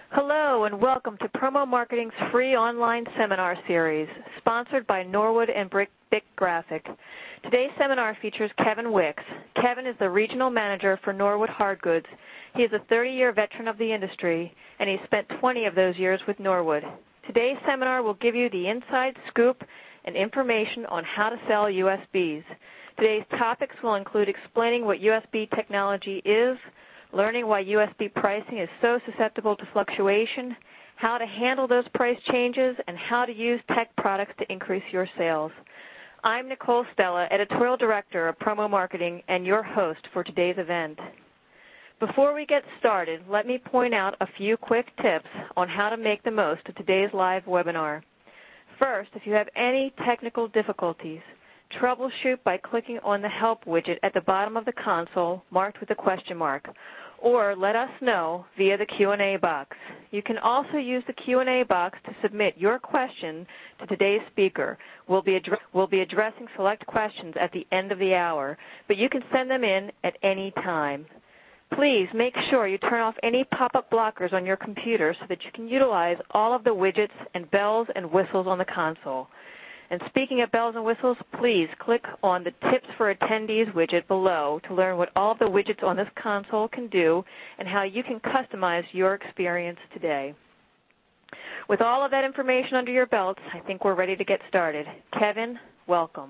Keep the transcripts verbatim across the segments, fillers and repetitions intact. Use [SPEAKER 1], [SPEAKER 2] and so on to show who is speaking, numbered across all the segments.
[SPEAKER 1] Hello and welcome to Promo Marketing's free online seminar series, sponsored by Norwood and Bick Graphic. Today's seminar features Kevin Wicks. Kevin is the Regional Manager for Norwood Hardgoods. He is a thirty-year veteran of the industry, and he spent twenty of those years with Norwood. Today's seminar will give you the inside scoop and information on how to sell U S Bs. Today's topics will include explaining what U S B technology is, learning why U S B pricing is so susceptible to fluctuation, how to handle those price changes, and how to use tech products to increase your sales. I'm Nicole Stella, Editorial Director of Promo Marketing and your host for today's event. Before we get started, let me point out a few quick tips on how to make the most of today's live webinar. First, if you have any technical difficulties, troubleshoot by clicking on the Help widget at the bottom of the console marked with a question mark, or let us know via the Q and A box. You can also use the Q and A box to submit your question to today's speaker. We'll be, address we'll be addressing select questions at the end of the hour, but you can send them in at any time. Please make sure you turn off any pop-up blockers on your computer so that you can utilize all of the widgets and bells and whistles on the console. And speaking of bells and whistles, please click on the Tips for Attendees widget below to learn what all of the widgets on this console can do and how you can customize your experience today. With all of that information under your belts, I think we're ready to get started. Kevin, welcome.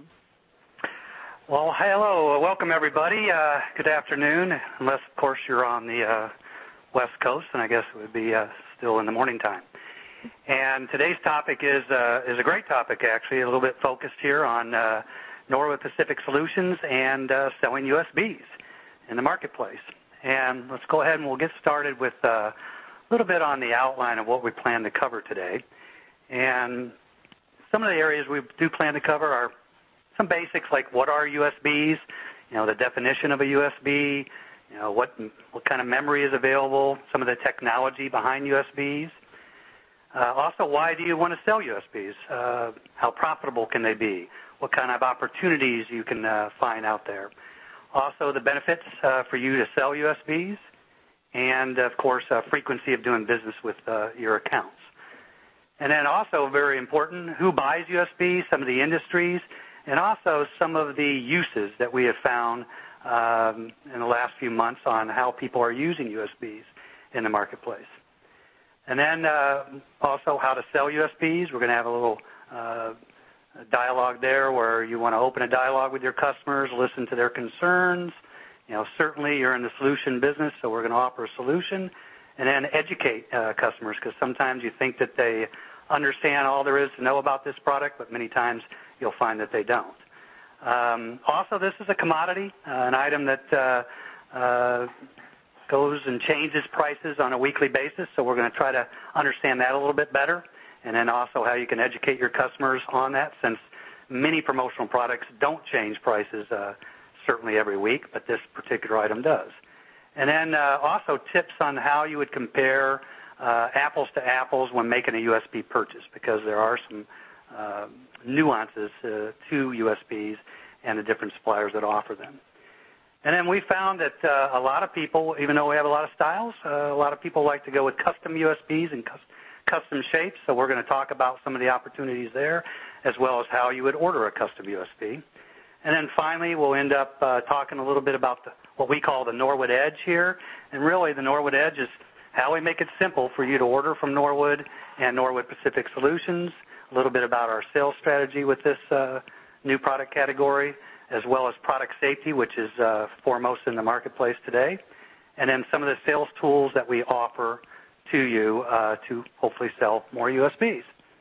[SPEAKER 2] Well, hello. Welcome, everybody. Uh, good afternoon, unless, of course, you're on the uh, West Coast, and I guess it would be uh, still in the morning time. And today's topic is uh, is a great topic, actually, a little bit focused here on uh, Norwood Pacific Solutions and uh, selling U S Bs in the marketplace. And let's go ahead and we'll get started with uh, a little bit on the outline of what we plan to cover today. And some of the areas we do plan to cover are some basics like what are U S Bs, you know, the definition of a U S B, you know, what what kind of memory is available, some of the technology behind U S Bs. Uh, also, why do you want to sell U S Bs? Uh, how profitable can they be? What kind of opportunities you can uh, find out there? Also, the benefits uh, for you to sell U S Bs, and, of course, uh, frequency of doing business with uh, your accounts. And then also, very important, who buys U S Bs, some of the industries, and also some of the uses that we have found um, in the last few months on how people are using U S Bs in the marketplace. And then uh, also how to sell U S Bs. We're going to have a little uh, dialogue there where you want to open a dialogue with your customers, listen to their concerns. You know, certainly you're in the solution business, so we're going to offer a solution. And then educate uh, customers, because sometimes you think that they understand all there is to know about this product, but many times you'll find that they don't. Um, also, this is a commodity, uh, an item that uh, uh, goes and changes prices on a weekly basis, so we're going to try to understand that a little bit better, and then also how you can educate your customers on that, since many promotional products don't change prices uh, certainly every week, but this particular item does. And then uh, also tips on how you would compare uh, apples to apples when making a U S B purchase, because there are some uh, nuances uh, to U S Bs and the different suppliers that offer them. And then we found that uh, a lot of people, even though we have a lot of styles, uh, a lot of people like to go with custom U S Bs and cus custom shapes. So we're going to talk about some of the opportunities there, as well as how you would order a custom U S B. And then finally, we'll end up uh, talking a little bit about the, what we call the Norwood Edge here. And really, the Norwood Edge is how we make it simple for you to order from Norwood and Norwood Pacific Solutions, a little bit about our sales strategy with this uh, new product category, as well as product safety, which is uh, foremost in the marketplace today, and then some of the sales tools that we offer to you uh, to hopefully sell more U S Bs.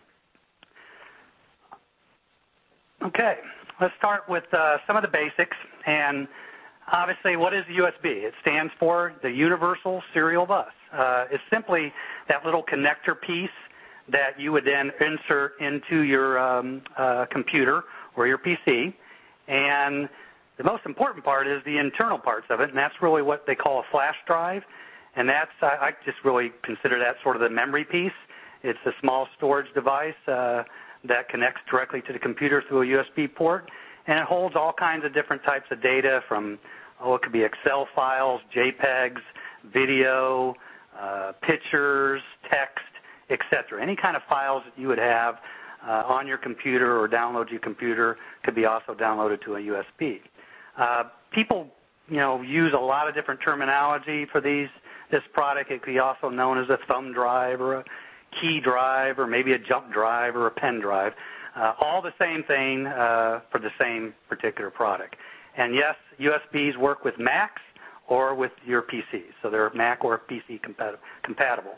[SPEAKER 2] Okay, let's start with uh, some of the basics. And obviously, what is the U S B? It stands for the Universal Serial Bus. Uh, it's simply that little connector piece that you would then insert into your um, uh, computer or your P C. And the most important part is the internal parts of it, and that's really what they call a flash drive. And that's, I, I just really consider that sort of the memory piece. It's a small storage device uh, that connects directly to the computer through a U S B port, and it holds all kinds of different types of data from, oh, it could be Excel files, JPEGs, video, uh, pictures, text, et cetera. Any kind of files that you would have uh, on your computer or download to your computer could be also downloaded to a U S B. Uh, people, you know, use a lot of different terminology for these. This product, it could be also known as a thumb drive or a key drive or maybe a jump drive or a pen drive. Uh, all the same thing uh, for the same particular product. And yes, U S Bs work with Macs or with your P Cs. So they're Mac or P C compatible.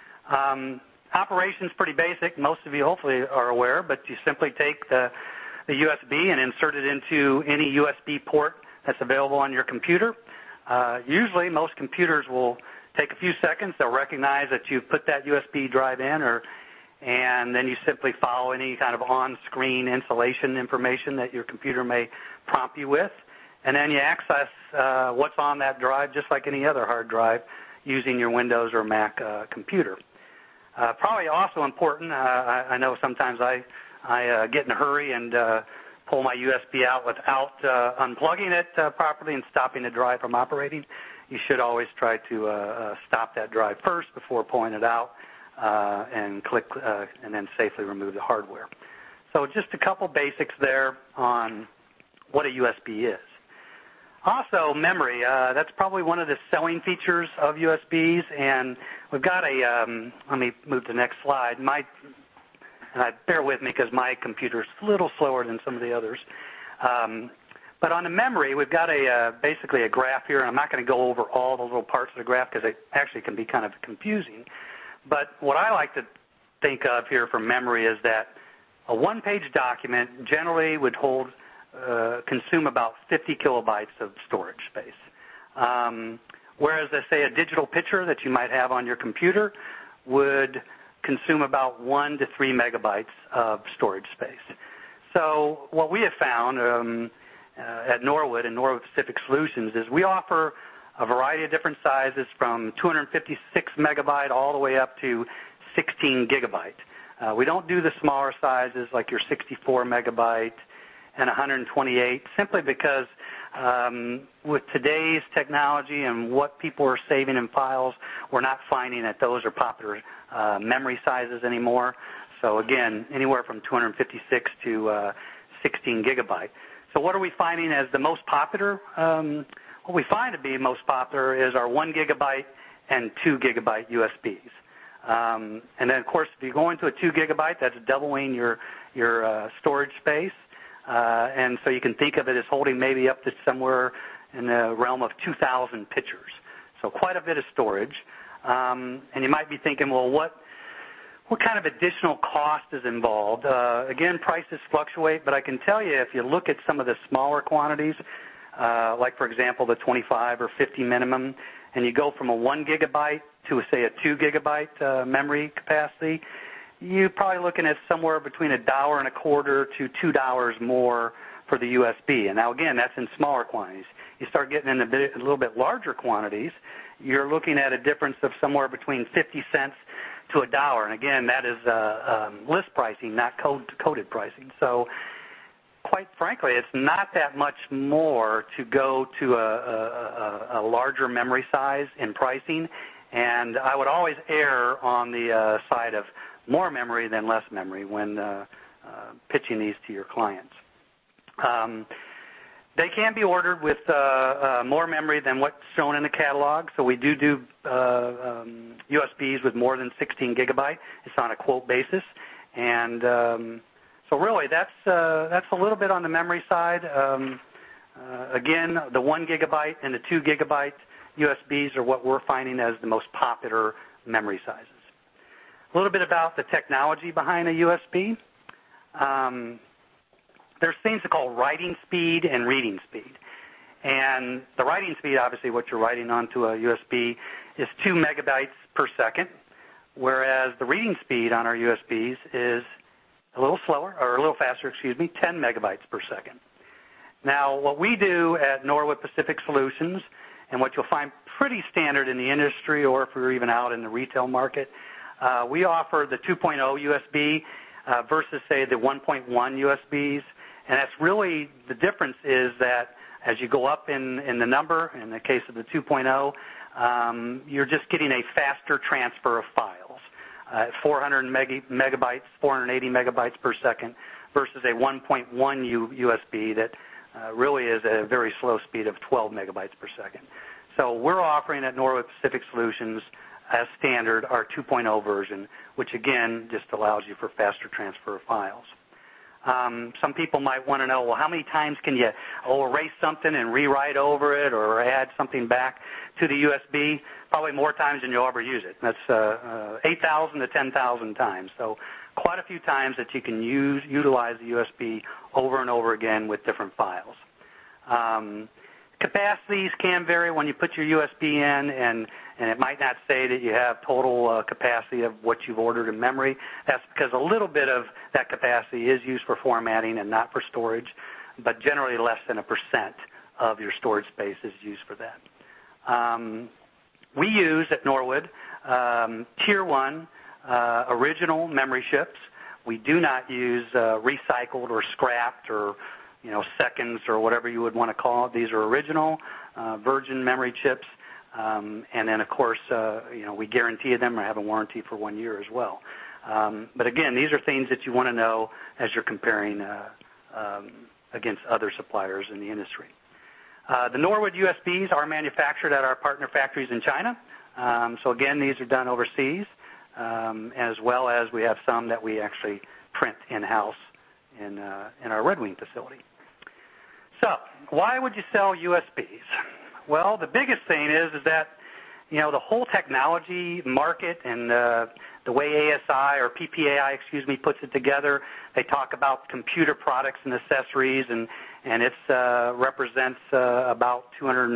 [SPEAKER 2] Um, operation's pretty basic. Most of you hopefully are aware, but you simply take the, the U S B and insert it into any U S B port that's available on your computer. Uh, usually most computers will take a few seconds. They'll recognize that you've put that U S B drive in, or and then you simply follow any kind of on-screen installation information that your computer may prompt you with, and then you access uh, what's on that drive just like any other hard drive using your Windows or Mac uh, computer. Uh, probably also important, uh, I, I know sometimes I, I uh, get in a hurry and uh, pull my U S B out without uh, unplugging it uh, properly and stopping the drive from operating. You should always try to uh, uh, stop that drive first before pulling it out uh, and click uh, and then safely remove the hardware. So just a couple basics there on what a U S B is. Also, memory. Uh, that's probably one of the selling features of U S Bs, and we've got a. Um, let me move to the next slide. My, and I, bear with me because my computer's a little slower than some of the others. Um, But on the memory, we've got a uh, basically a graph here, and I'm not going to go over all the little parts of the graph because it actually can be kind of confusing. But what I like to think of here for memory is that a one-page document generally would hold, uh, consume about fifty kilobytes of storage space. Um, whereas, let's say, a digital picture that you might have on your computer would consume about one to three megabytes of storage space. So what we have found um, uh, at Norwood and Norwood Pacific Solutions is we offer a variety of different sizes from two hundred fifty-six megabyte all the way up to sixteen gigabyte. Uh, we don't do the smaller sizes like your sixty-four megabyte and one hundred twenty-eight simply because um, with today's technology and what people are saving in files, we're not finding that those are popular uh, memory sizes anymore. So again, anywhere from two hundred fifty-six to uh, sixteen gigabyte. So what are we finding as the most popular? Um, what we find to be most popular is our one gigabyte and two gigabyte U S Bs. Um, and then, of course, if you go into a two gigabyte, that's doubling your your uh, storage space. Uh, and so you can think of it as holding maybe up to somewhere in the realm of two thousand pictures. So quite a bit of storage. Um, and you might be thinking, well, what what kind of additional cost is involved? Uh, again, prices fluctuate, but I can tell you if you look at some of the smaller quantities, uh, like, for example, the twenty-five or fifty minimum, and you go from a one gigabyte to, say, a two gigabyte uh, memory capacity, you're probably looking at somewhere between a dollar and a quarter to two dollars more for the U S B. And now, again, that's in smaller quantities. You start getting in a, bit, a little bit larger quantities, you're looking at a difference of somewhere between fifty cents to a dollar. And again, that is uh, um, list pricing, not code, coded pricing. So, quite frankly, it's not that much more to go to a, a, a larger memory size in pricing. And I would always err on the uh, side of more memory than less memory when uh, uh, pitching these to your clients. Um, they can be ordered with uh, uh, more memory than what's shown in the catalog. So we do do uh, um, U S Bs with more than sixteen gigabyte. It's on a quote basis. And um, so really that's, uh, that's a little bit on the memory side. Um, uh, again, the one gigabyte and the two gigabyte U S Bs are what we're finding as the most popular memory sizes. A little bit about the technology behind a U S B. Um, there's things called writing speed and reading speed. And the writing speed, obviously what you're writing onto a U S B, is two megabytes per second, whereas the reading speed on our U S Bs is a little slower, or a little faster, excuse me, ten megabytes per second. Now, what we do at Norwood Pacific Solutions, and what you'll find pretty standard in the industry or if you're even out in the retail market, uh, we offer the two point oh U S B uh, versus, say, the one point one U S Bs. And that's really the difference is that as you go up in, in the number, in the case of the two point oh, um, you're just getting a faster transfer of files. uh, at four hundred megabytes, four hundred eighty megabytes per second, versus a one point one U S B that uh, really is at a very slow speed of twelve megabytes per second. So we're offering at Norwood Pacific Solutions as standard our two point oh version, which again just allows you for faster transfer of files. Um, some people might want to know, well, how many times can you oh, erase something and rewrite over it or add something back to the U S B? Probably more times than you'll ever use it. That's uh, uh, eight thousand to ten thousand times. So quite a few times that you can use utilize the U S B over and over again with different files. Um, capacities can vary when you put your U S B in, and, and it might not say that you have total uh, capacity of what you've ordered in memory. That's because a little bit of that capacity is used for formatting and not for storage, but generally less than a percent of your storage space is used for that. Um, we use at Norwood um, Tier one uh, original memory chips. We do not use uh, recycled or scrapped or you know, seconds or whatever you would want to call it. These are original uh, virgin memory chips. Um, and then, of course, uh, you know, we guarantee them or have a warranty for one year as well. Um, but, again, these are things that you want to know as you're comparing uh, um, against other suppliers in the industry. Uh, the Norwood U S Bs are manufactured at our partner factories in China. Um, so, again, these are done overseas, um, as well as we have some that we actually print in-house in, uh, in our Red Wing facility. So why would you sell U S Bs? Well, the biggest thing is, is that, you know, the whole technology market and uh, the way A S I or P P A I, excuse me, puts it together, they talk about computer products and accessories, and, and it uh, represents uh, about two hundred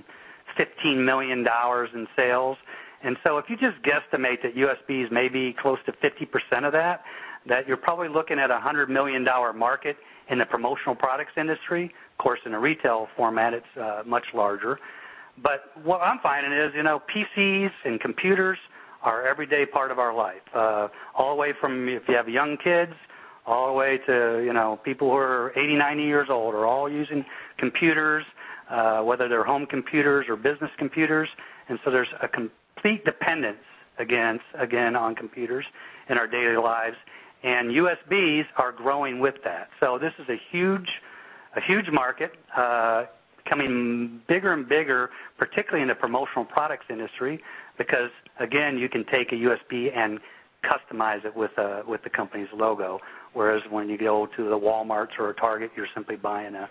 [SPEAKER 2] fifteen million dollars in sales. And so if you just guesstimate that U S Bs may be close to fifty percent of that, that you're probably looking at a one hundred million dollars market in the promotional products industry. Of course, in a retail format, it's uh, much larger. But what I'm finding is, you know, P Cs and computers are an everyday part of our life, uh, all the way from if you have young kids, all the way to, you know, people who are eighty, ninety years old are all using computers, uh, whether they're home computers or business computers. And so there's a complete dependence, against, again, on computers in our daily lives. And U S Bs are growing with that. So this is a huge, a huge market, uh, becoming bigger and bigger, particularly in the promotional products industry, because again, you can take a U S B and customize it with a, with the company's logo. Whereas when you go to the Walmarts or a Target, you're simply buying a,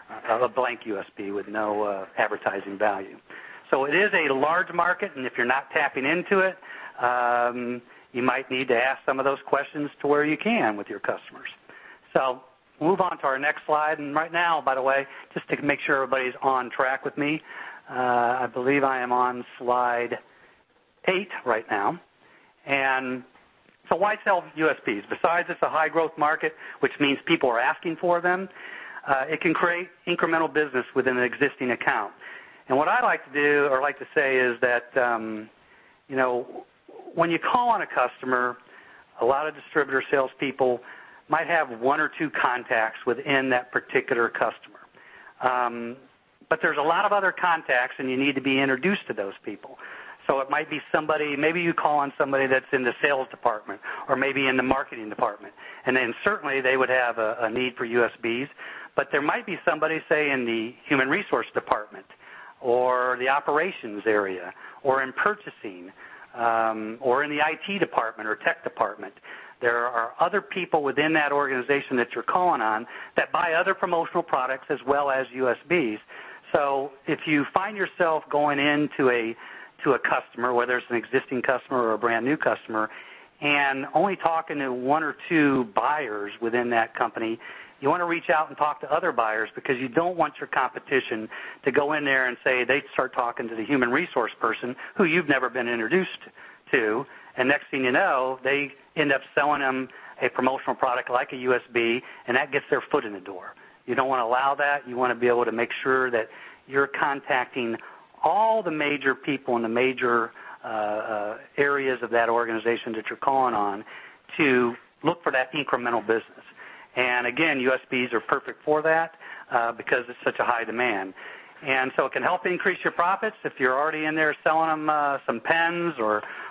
[SPEAKER 2] a blank U S B with no uh, advertising value. So it is a large market, and if you're not tapping into it, um, you might need to ask some of those questions to where you can with your customers. So move on to our next slide. And right now, by the way, just to make sure everybody's on track with me, uh, I believe I am on slide eight right now. And so why sell U S Bs? Besides it's a high-growth market, which means people are asking for them, uh, it can create incremental business within an existing account. And what I like to do or like to say is that, um, you know, when you call on a customer, a lot of distributor salespeople might have one or two contacts within that particular customer. Um, but there's a lot of other contacts, and you need to be introduced to those people. So it might be somebody, maybe you call on somebody that's in the sales department or maybe in the marketing department. And then certainly they would have a, a need for U S Bs. But there might be somebody, say, in the human resource department or the operations area or in purchasing, Um, or in the I T department or tech department. There are other people within that organization that you're calling on that buy other promotional products as well as U S Bs. So if you find yourself going into a to a customer, whether it's an existing customer or a brand new customer, and only talking to one or two buyers within that company, you want to reach out and talk to other buyers, because you don't want your competition to go in there and say they start talking to the human resource person who you've never been introduced to, and next thing you know, they end up selling them a promotional product like a U S B, and that gets their foot in the door. You don't want to allow that. You want to be able to make sure that you're contacting all the major people in the major uh, uh, areas of that organization that you're calling on to look for that incremental business. And again, U S Bs are perfect for that uh, because it's such a high demand. And so it can help increase your profits if you're already in there selling them uh, some pens or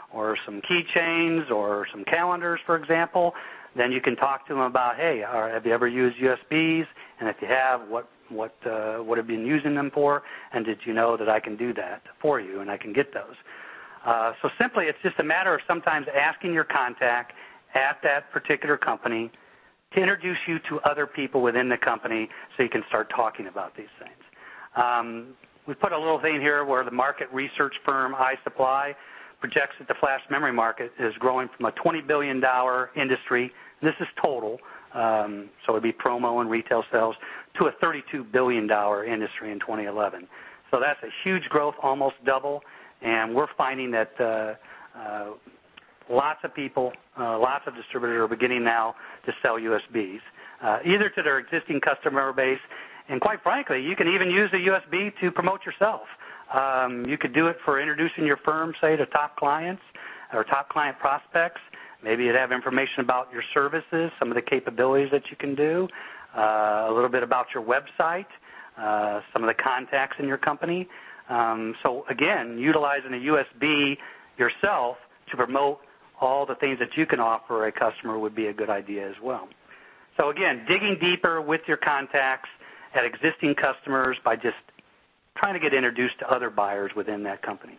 [SPEAKER 2] or some keychains or some calendars, for example, then you can talk to them about, hey, are, have you ever used U S Bs? And if you have, what what uh, what have you been using them for? And did you know that I can do that for you and I can get those? Uh, so simply, it's just a matter of sometimes asking your contact at that particular company to introduce you to other people within the company so you can start talking about these things. Um, we put a little thing here where the market research firm iSupply projects that the flash memory market is growing from a twenty billion dollars industry, this is total, um, so it would be promo and retail sales, to a thirty-two billion dollars industry in twenty eleven. So that's a huge growth, almost double, and we're finding that uh, uh, lots of people, uh, lots of distributors are beginning now to sell U S Bs, uh, either to their existing customer base, and quite frankly, you can even use a U S B to promote yourself. Um, you could do it for introducing your firm, say, to top clients or top client prospects. Maybe you'd have information about your services, some of the capabilities that you can do, uh, a little bit about your website, uh, some of the contacts in your company. Um, so, again, utilizing a U S B yourself to promote all the things that you can offer a customer would be a good idea as well. So, again, digging deeper with your contacts at existing customers by just trying to get introduced to other buyers within that company.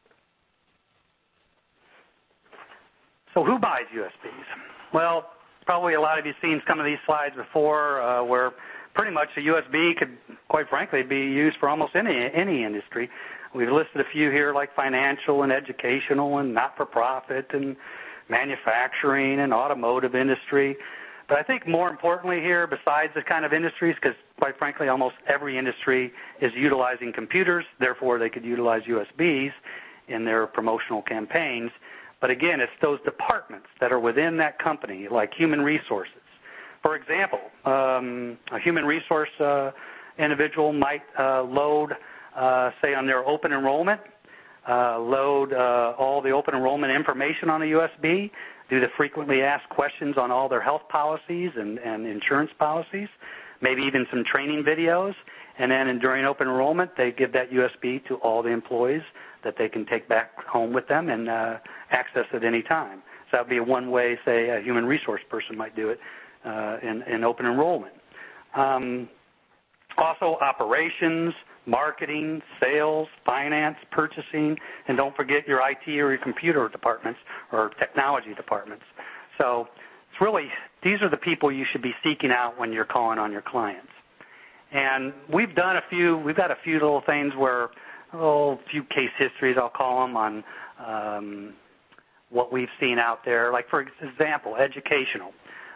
[SPEAKER 2] So who buys U S Bs? Well, probably a lot of you have seen some of these slides before uh, where pretty much a U S B could, quite frankly, be used for almost any any industry. We've listed a few here like financial and educational and not-for-profit and manufacturing and automotive industry. But I think more importantly here, besides the kind of industries, because quite frankly almost every industry is utilizing computers, therefore they could utilize U S Bs in their promotional campaigns. But again, it's those departments that are within that company, like human resources. For example, um, a human resource uh, individual might uh, load, uh, say, on their open enrollment, uh, load uh, all the open enrollment information on a U S B, do the frequently asked questions on all their health policies and, and insurance policies, maybe even some training videos, and then in, during open enrollment, they give that U S B to all the employees that they can take back home with them and uh, access at any time. So that would be one way, say, a human resource person might do it uh, in, in open enrollment. Um, also, operations, marketing, sales, finance, purchasing, and don't forget your I T or your computer departments or technology departments. So it's really, these are the people you should be seeking out when you're calling on your clients. And we've done a few, we've got a few little things where, oh, a few case histories, I'll call them, on um, what we've seen out there. Like, for example, educational.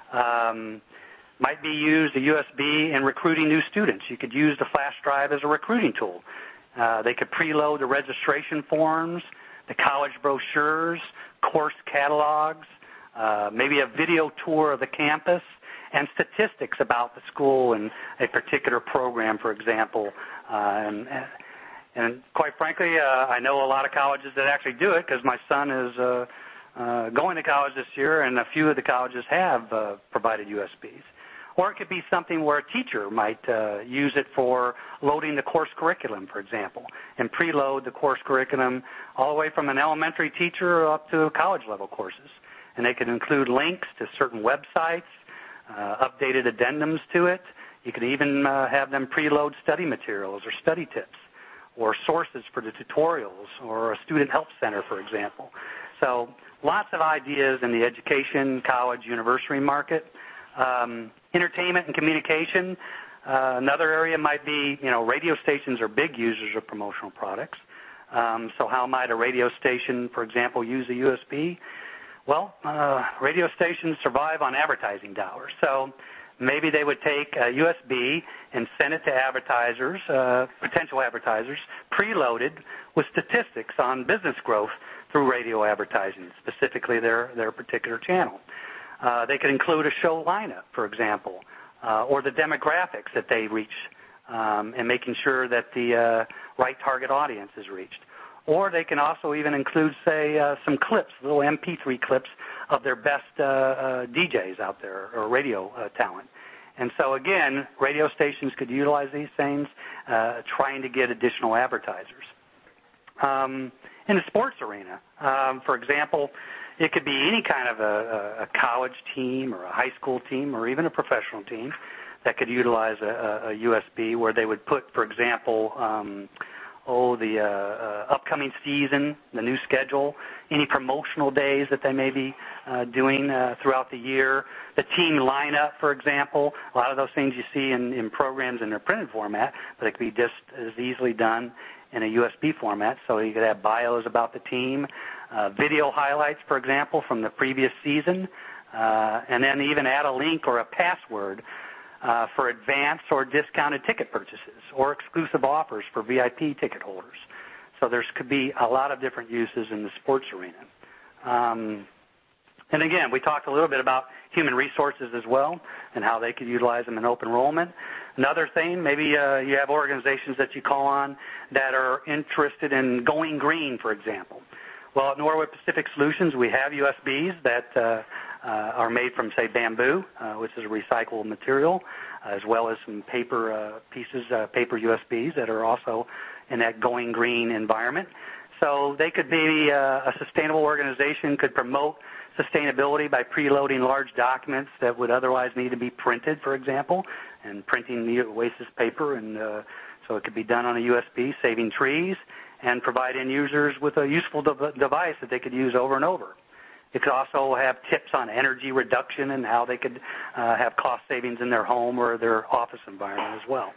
[SPEAKER 2] Um, might be used, a U S B, in recruiting new students. You could use the flash drive as a recruiting tool. Uh, they could preload the registration forms, the college brochures, course catalogs, uh, maybe a video tour of the campus, and statistics about the school and a particular program, for example. Uh, and, and quite frankly, uh, I know a lot of colleges that actually do it because my son is uh, uh, going to college this year, and a few of the colleges have uh, provided U S Bs. Or it could be something where a teacher might uh, use it for loading the course curriculum, for example, and preload the course curriculum all the way from an elementary teacher up to college-level courses. And they could include links to certain websites, uh, updated addendums to it. You could even uh, have them preload study materials or study tips or sources for the tutorials or a student help center, for example. So lots of ideas in the education, college, university market. Um, entertainment and communication. Uh, another area might be, you know, radio stations are big users of promotional products. Um, so how might a radio station, for example, use a U S B? Well, uh, radio stations survive on advertising dollars. So maybe they would take a U S B and send it to advertisers, uh, potential advertisers, preloaded with statistics on business growth through radio advertising, specifically their, their particular channel. Uh, they could include a show lineup, for example, uh, or the demographics that they reach, um, and making sure that the uh, right target audience is reached. Or they can also even include, say, uh, some clips, little M P three clips of their best uh, uh, D Js out there or radio uh, talent. And so, again, radio stations could utilize these things, uh, trying to get additional advertisers. Um, in the sports arena. Um, for example, it could be any kind of a, a college team or a high school team or even a professional team that could utilize a, a U S B where they would put, for example, um, oh, the uh, uh, upcoming season, the new schedule, any promotional days that they may be uh, doing uh, throughout the year, the team lineup, for example. A lot of those things you see in, in programs in their printed format, but it could be just as easily done in a U S B format. So you could have bios about the team, uh, video highlights, for example, from the previous season, uh, and then even add a link or a password Uh, for advanced or discounted ticket purchases or exclusive offers for V I P ticket holders. So there could be a lot of different uses in the sports arena. Um, and again, we talked a little bit about human resources as well and how they could utilize them in open enrollment. Another thing, maybe uh, you have organizations that you call on that are interested in going green, for example. Well, at Norwood Pacific Solutions, we have U S Bs that uh, uh, are made from, say, bamboo, uh, which is a recyclable material, as well as some paper uh, pieces, uh, paper U S Bs that are also in that going green environment. So they could be uh, a sustainable organization, could promote sustainability by preloading large documents that would otherwise need to be printed, for example, and printing the wastes paper, and uh, so it could be done on a U S B, saving trees, and provide end users with a useful de- device that they could use over and over. It could also have tips on energy reduction and how they could uh, have cost savings in their home or their office environment as well.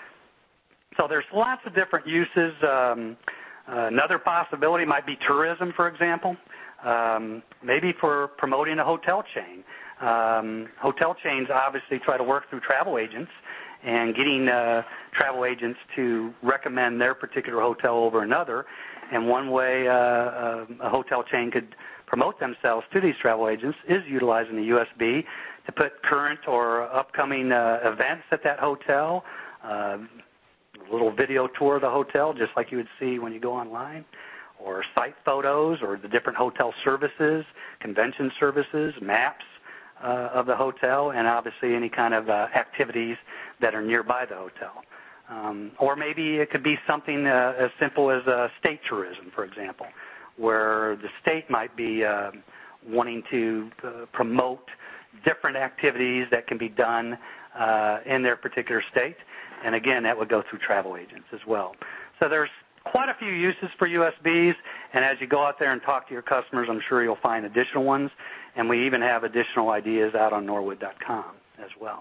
[SPEAKER 2] So there's lots of different uses. Um, uh, another possibility might be tourism, for example, um, maybe for promoting a hotel chain. Um, hotel chains obviously try to work through travel agents, and getting uh, travel agents to recommend their particular hotel over another. And one way uh, uh, a hotel chain could promote themselves to these travel agents is utilizing the U S B to put current or upcoming uh, events at that hotel, uh, a little video tour of the hotel, just like you would see when you go online, or site photos, or the different hotel services, convention services, maps uh, of the hotel, and obviously any kind of uh, activities that are nearby the hotel. Um, or maybe it could be something uh, as simple as uh, state tourism, for example, where the state might be uh, wanting to uh, promote different activities that can be done uh, in their particular state. And again, that would go through travel agents as well. So there's quite a few uses for U S Bs, and as you go out there and talk to your customers, I'm sure you'll find additional ones, and we even have additional ideas out on norwood dot com as well.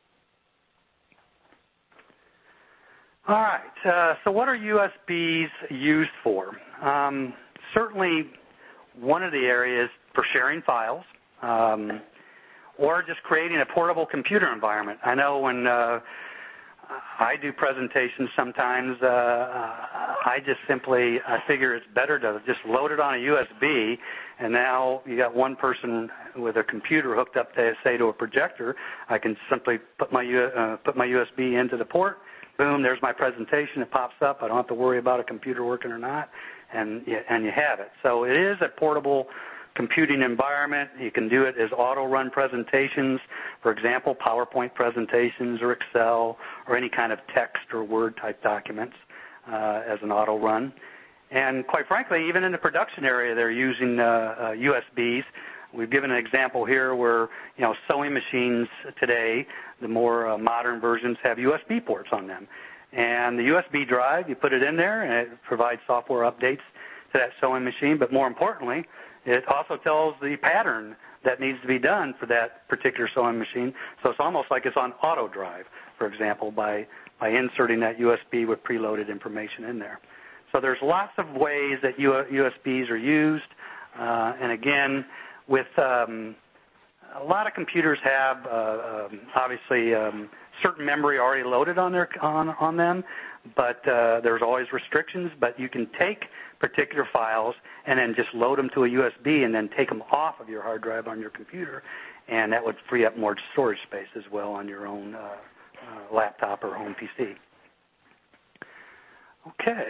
[SPEAKER 2] All right, uh, so what are U S Bs used for? Um, certainly one of the areas for sharing files, um, or just creating a portable computer environment. I know when uh, I do presentations sometimes, uh, I just simply, I figure it's better to just load it on a U S B, and now you got one person with a computer hooked up to, say, to a projector. I can simply put my, uh, put my U S B into the port. Boom, there's my presentation. It pops up. I don't have to worry about a computer working or not, and and you have it. So it is a portable computing environment. You can do it as auto-run presentations, for example, PowerPoint presentations or Excel or any kind of text or Word-type documents uh, as an auto-run. And quite frankly, even in the production area, they're using uh, uh, U S Bs. We've given an example here where, you know, sewing machines today, the more uh, modern versions have U S B ports on them. And the U S B drive, you put it in there, and it provides software updates to that sewing machine. But more importantly, it also tells the pattern that needs to be done for that particular sewing machine. So it's almost like it's on auto drive, for example, by, by inserting that U S B with preloaded information in there. So there's lots of ways that U S Bs are used. Uh, and again, with um, a lot of computers have uh, um, obviously um, certain memory already loaded on their on, on them, but uh, there's always restrictions. But you can take particular files and then just load them to a U S B and then take them off of your hard drive on your computer, and that would free up more storage space as well on your own uh, uh, laptop or home P C. Okay.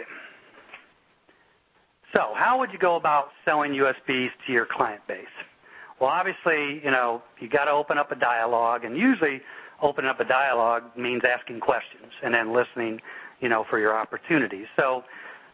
[SPEAKER 2] So how would you go about selling U S Bs to your client base? Well, obviously, you know, you got to open up a dialogue, and usually opening up a dialogue means asking questions and then listening, you know, for your opportunities. So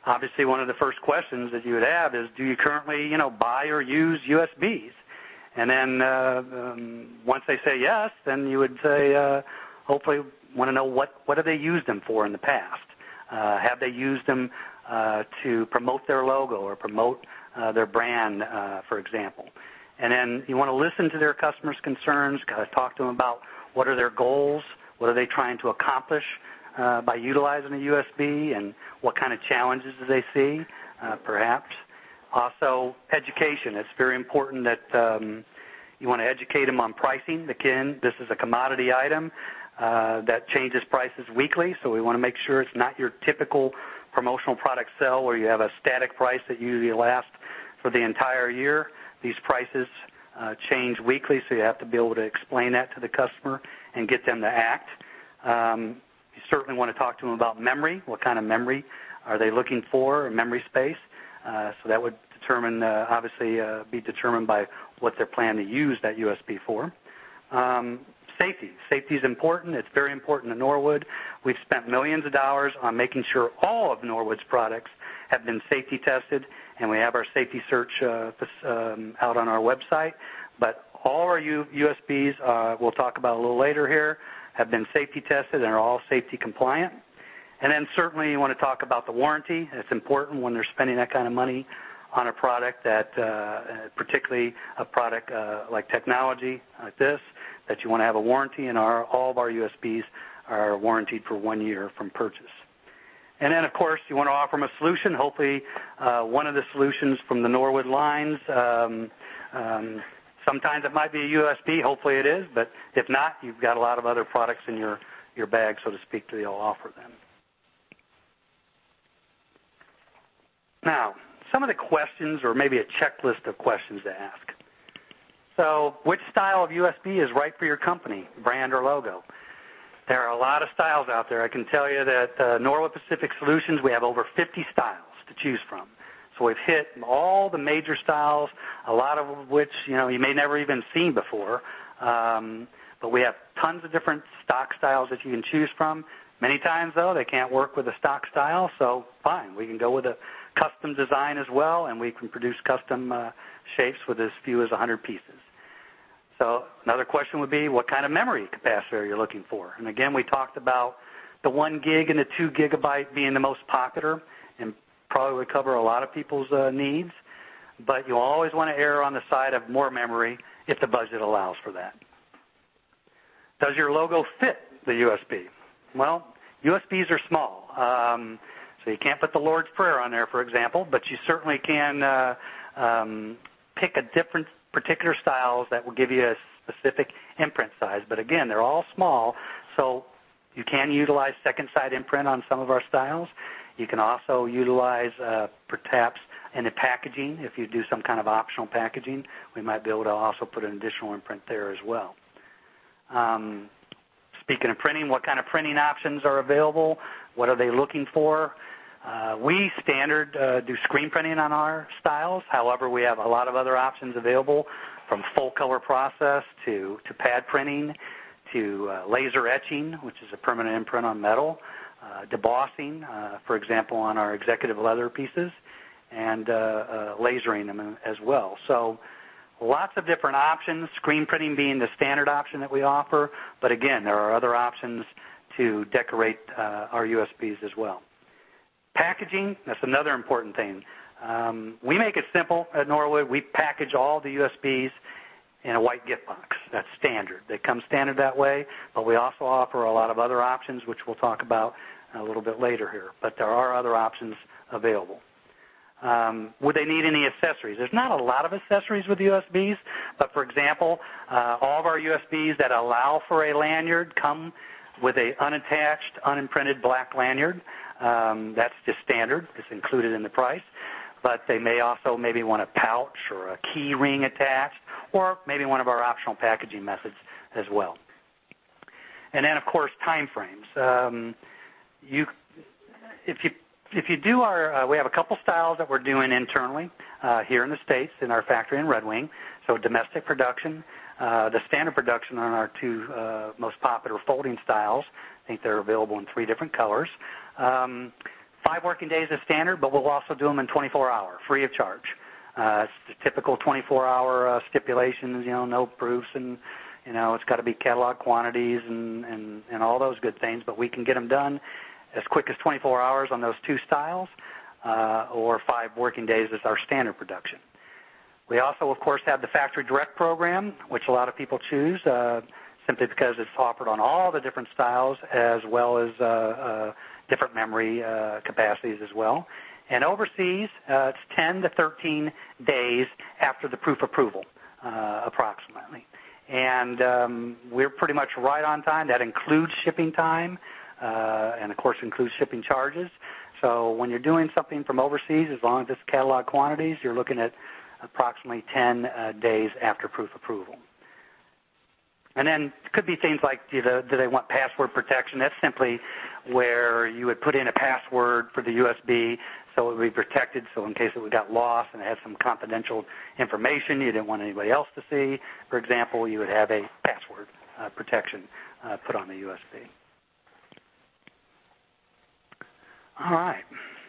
[SPEAKER 2] obviously one of the first questions that you would have is, do you currently, you know, buy or use U S Bs? And then uh, um, once they say yes, then you would say, uh, hopefully want to know what, what have they used them for in the past? Uh, have they used them uh, to promote their logo or promote uh, their brand, uh, for example? And then you want to listen to their customers' concerns, kind of talk to them about what are their goals, what are they trying to accomplish uh, by utilizing a U S B, and what kind of challenges do they see, uh, perhaps. Also, education. It's very important that um, you want to educate them on pricing. Again, this is a commodity item uh, that changes prices weekly, so we want to make sure it's not your typical promotional product sell where you have a static price that usually lasts for the entire year. These prices uh, change weekly, so you have to be able to explain that to the customer and get them to act. Um, you certainly want to talk to them about memory. What kind of memory are they looking for, or memory space? Uh, so that would determine, uh, obviously, uh, be determined by what they're planning to use that U S B for. Um, safety. Safety is important. It's very important to Norwood. We've spent millions of dollars on making sure all of Norwood's products have been safety tested, and we have our safety search uh, um, out on our website. But all our U- USBs, uh, we'll talk about a little later here, have been safety tested and are all safety compliant. And then certainly you want to talk about the warranty. It's important when they're spending that kind of money on a product, that uh, particularly a product uh, like technology like this, that you want to have a warranty, and our, all of our U S Bs are warranted for one year from purchase. And then, of course, you want to offer them a solution, hopefully uh, one of the solutions from the Norwood lines. Um, um, sometimes it might be a U S B, hopefully it is, but if not, you've got a lot of other products in your, your bag, so to speak, that you'll offer them. Now, some of the questions, or maybe a checklist of questions to ask. So, which style of U S B is right for your company, brand or logo? There are a lot of styles out there. I can tell you that uh, Norwood Pacific Solutions, we have over fifty styles to choose from. So we've hit all the major styles, a lot of which, you know, you may never even seen before. Um, but we have tons of different stock styles that you can choose from. Many times, though, they can't work with a stock style, so fine. We can go with a custom design as well, and we can produce custom uh, shapes with as few as one hundred pieces. So another question would be, what kind of memory capacity are you looking for? And again, we talked about the one gig and the two gigabyte being the most popular, and probably would cover a lot of people's uh, needs. But you always want to err on the side of more memory if the budget allows for that. Does your logo fit the U S B? Well, U S Bs are small. Um, So you can't put the Lord's Prayer on there, for example, but you certainly can uh, um, pick a different particular styles that will give you a specific imprint size. But again, they're all small, so you can utilize second side imprint on some of our styles. You can also utilize uh, perhaps in the packaging, if you do some kind of optional packaging, we might be able to also put an additional imprint there as well. Um, speaking of printing, what kind of printing options are available? What are they looking for? Uh, we standard uh, do screen printing on our styles. However, we have a lot of other options available, from full color process to, to pad printing to uh, laser etching, which is a permanent imprint on metal, uh, debossing, uh, for example, on our executive leather pieces, and uh, uh, lasering them as well. So lots of different options, screen printing being the standard option that we offer. But again, there are other options to decorate uh, our U S Bs as well. Packaging, that's another important thing. Um, we make it simple at Norwood. We package all the U S Bs in a white gift box. That's standard. They come standard that way, but we also offer a lot of other options, which we'll talk about a little bit later here. But there are other options available. Um, would they need any accessories? There's not a lot of accessories with U S Bs, but for example, uh, all of our U S Bs that allow for a lanyard come with a unattached, unimprinted black lanyard. Um, that's just standard. It's included in the price. But they may also maybe want a pouch or a key ring attached, or maybe one of our optional packaging methods as well. And then, of course, time frames. Um, you, if you if you do our, uh, we have a couple styles that we're doing internally uh, here in the States in our factory in Red Wing. So domestic production, uh, the standard production on our two uh, most popular folding styles. I think they're available in three different colors. Um, Five working days is standard, but we'll also do them in twenty-four hour, free of charge. Uh, it's the typical twenty-four hour uh, stipulations, you know, no proofs, and, you know, it's got to be catalog quantities and, and, and all those good things, but we can get them done as quick as twenty-four hours on those two styles, uh, or five working days is our standard production. We also, of course, have the Factory Direct program, which a lot of people choose, uh, simply because it's offered on all the different styles as well as uh, uh, different memory uh, capacities as well. And overseas, uh, it's ten to thirteen days after the proof approval, uh, approximately. And um, we're pretty much right on time. That includes shipping time, uh, and, of course, includes shipping charges. So when you're doing something from overseas, as long as it's catalog quantities, you're looking at approximately ten uh, days after proof approval. And then it could be things like, do they, do they want password protection? That's simply where you would put in a password for the U S B so it would be protected, so in case it got lost and it had some confidential information you didn't want anybody else to see, for example, you would have a password uh, protection uh, put on the U S B. All right.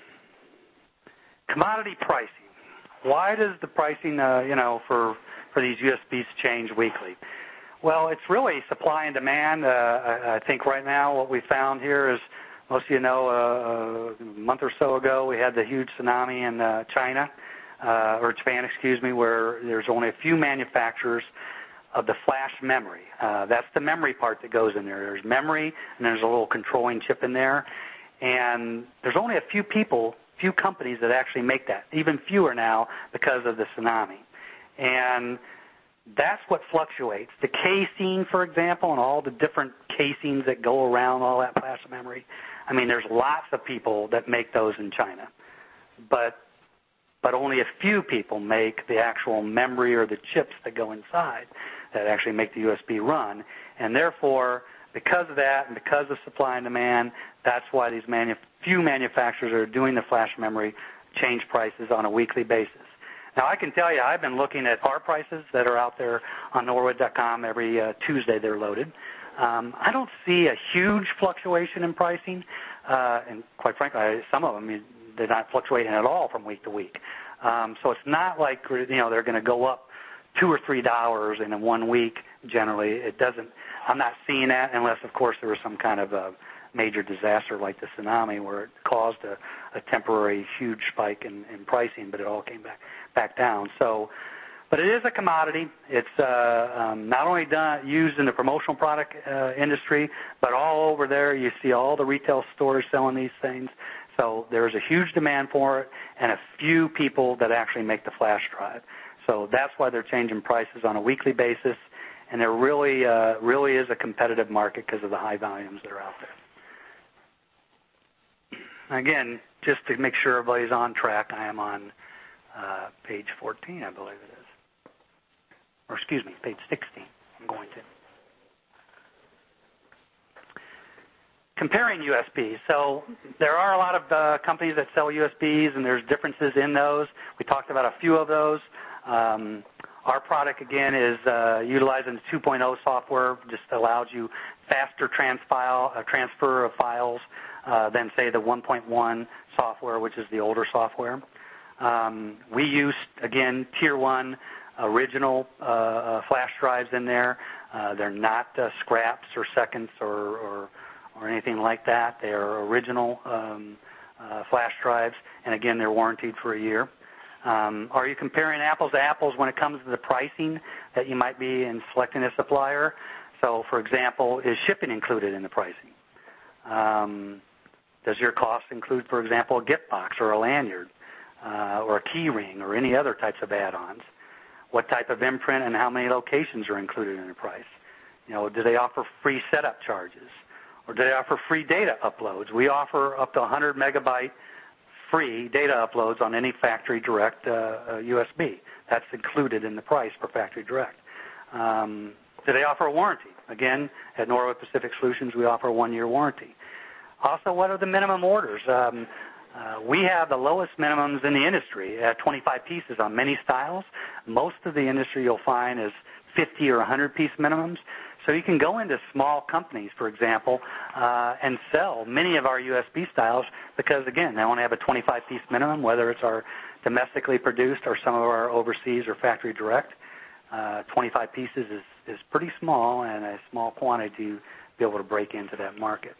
[SPEAKER 2] Commodity pricing. Why does the pricing, uh, you know, for, for these U S Bs change weekly? Well, it's really supply and demand. Uh, I, I think right now what we found here is, most of you know, uh, a month or so ago we had the huge tsunami in uh, China, uh, or Japan, excuse me, where there's only a few manufacturers of the flash memory. Uh, that's the memory part that goes in there. There's memory, and there's a little controlling chip in there. And there's only a few people, few companies that actually make that, even fewer now because of the tsunami. And that's what fluctuates. The casing, for example, and all the different casings that go around all that flash memory. I mean, there's lots of people that make those in China. But but only a few people make the actual memory or the chips that go inside that actually make the U S B run. And therefore, because of that and because of supply and demand, that's why these manu- few manufacturers are doing the flash memory change prices on a weekly basis. Now, I can tell you, I've been looking at our prices that are out there on Norwood dot com. Every uh, Tuesday they're loaded. Um, I don't see a huge fluctuation in pricing, uh, and quite frankly, I, some of them, they're not fluctuating at all from week to week. Um, so it's not like, you know, they're going to go up two or three dollars in one week. Generally, it doesn't. I'm not seeing that unless, of course, there was some kind of a major disaster like the tsunami where it caused a, a temporary huge spike in, in pricing, but it all came back back down. So, but it is a commodity. It's uh, um, not only done, used in the promotional product uh, industry, but all over there. You see all the retail stores selling these things. So there's a huge demand for it, and a few people that actually make the flash drive. So that's why they're changing prices on a weekly basis, and there really, uh, really is a competitive market because of the high volumes that are out there. Again, just to make sure everybody's on track, I am on uh, page fourteen, I believe it is. Or excuse me, page sixteen, I'm going to. Comparing U S Bs. So there are a lot of uh, companies that sell U S Bs, and there's differences in those. We talked about a few of those. Um, our product, again, is uh, utilizing the two point oh software, just allows you faster transfile, uh, transfer of files uh, than, say, the one point one software, which is the older software. Um, we use, again, Tier one original uh, uh, flash drives in there. Uh, they're not uh, scraps or seconds or, or, or anything like that. They are original um, uh, flash drives, and, again, they're warranted for a year. Um, are you comparing apples to apples when it comes to the pricing that you might be in selecting a supplier? So, for example, is shipping included in the pricing? Um, does your cost include, for example, a gift box or a lanyard uh, or a key ring or any other types of add-ons? What type of imprint and how many locations are included in the price? You know, do they offer free setup charges? Or do they offer free data uploads? We offer up to one hundred megabyte free data uploads on any Factory Direct uh, uh, U S B. That's included in the price for Factory Direct. Um, do they offer a warranty? Again, at Norwood Pacific Solutions, we offer a one-year warranty. Also, what are the minimum orders? Um, Uh, we have the lowest minimums in the industry at twenty-five pieces on many styles. Most of the industry you'll find is fifty or one hundred piece minimums. So you can go into small companies, for example, uh, and sell many of our U S B styles because, again, they only have a twenty-five piece minimum, whether it's our domestically produced or some of our overseas or factory direct. Uh, twenty-five pieces is, is pretty small, and a small quantity to be able to break into that market.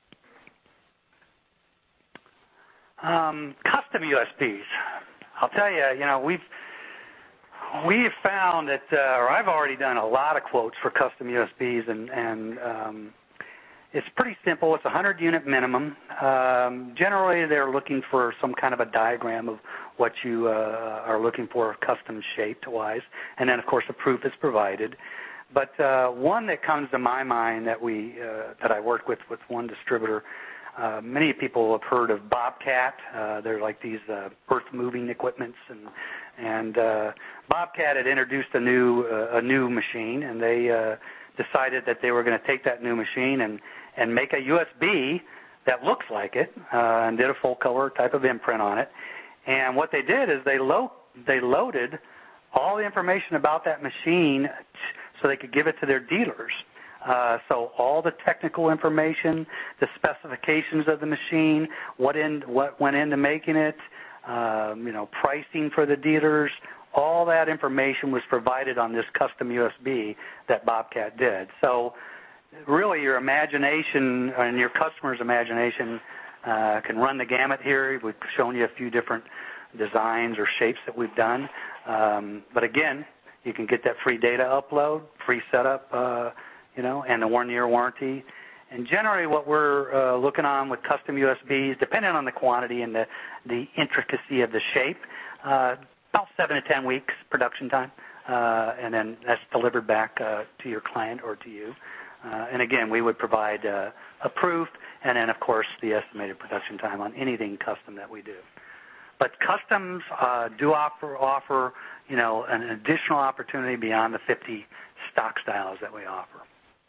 [SPEAKER 2] Um, custom U S Bs. I'll tell you, you know, we've we've found that, uh, or I've already done a lot of quotes for custom U S Bs, and, and um, it's pretty simple. It's a one hundred unit minimum. Um, generally, they're looking for some kind of a diagram of what you uh, are looking for, custom shaped-wise, and then, of course, a proof is provided. But uh, one that comes to my mind that we uh, that I work with with one distributor. Uh, many people have heard of Bobcat. Uh, they're like these uh, earth-moving equipments, and and uh, Bobcat had introduced a new uh, a new machine, and they uh, decided that they were going to take that new machine and and make a U S B that looks like it, uh, and did a full-color type of imprint on it. And what they did is they lo- they loaded all the information about that machine t- so they could give it to their dealers. Uh, so all the technical information, the specifications of the machine, what in what went into making it, um, you know, pricing for the dealers, all that information was provided on this custom U S B that Bobcat did. So really your imagination and your customer's imagination uh, can run the gamut here. We've shown you a few different designs or shapes that we've done. Um, but again, you can get that free data upload, free setup, uh, you know, and the one-year warranty. And generally what we're uh, looking on with custom U S Bs, depending on the quantity and the, the intricacy of the shape, uh, about seven to ten weeks production time, uh, and then that's delivered back uh, to your client or to you. Uh, and again, we would provide uh, a proof and then, of course, the estimated production time on anything custom that we do. But customs uh, do offer, offer, you know, an additional opportunity beyond the fifty stock styles that we offer.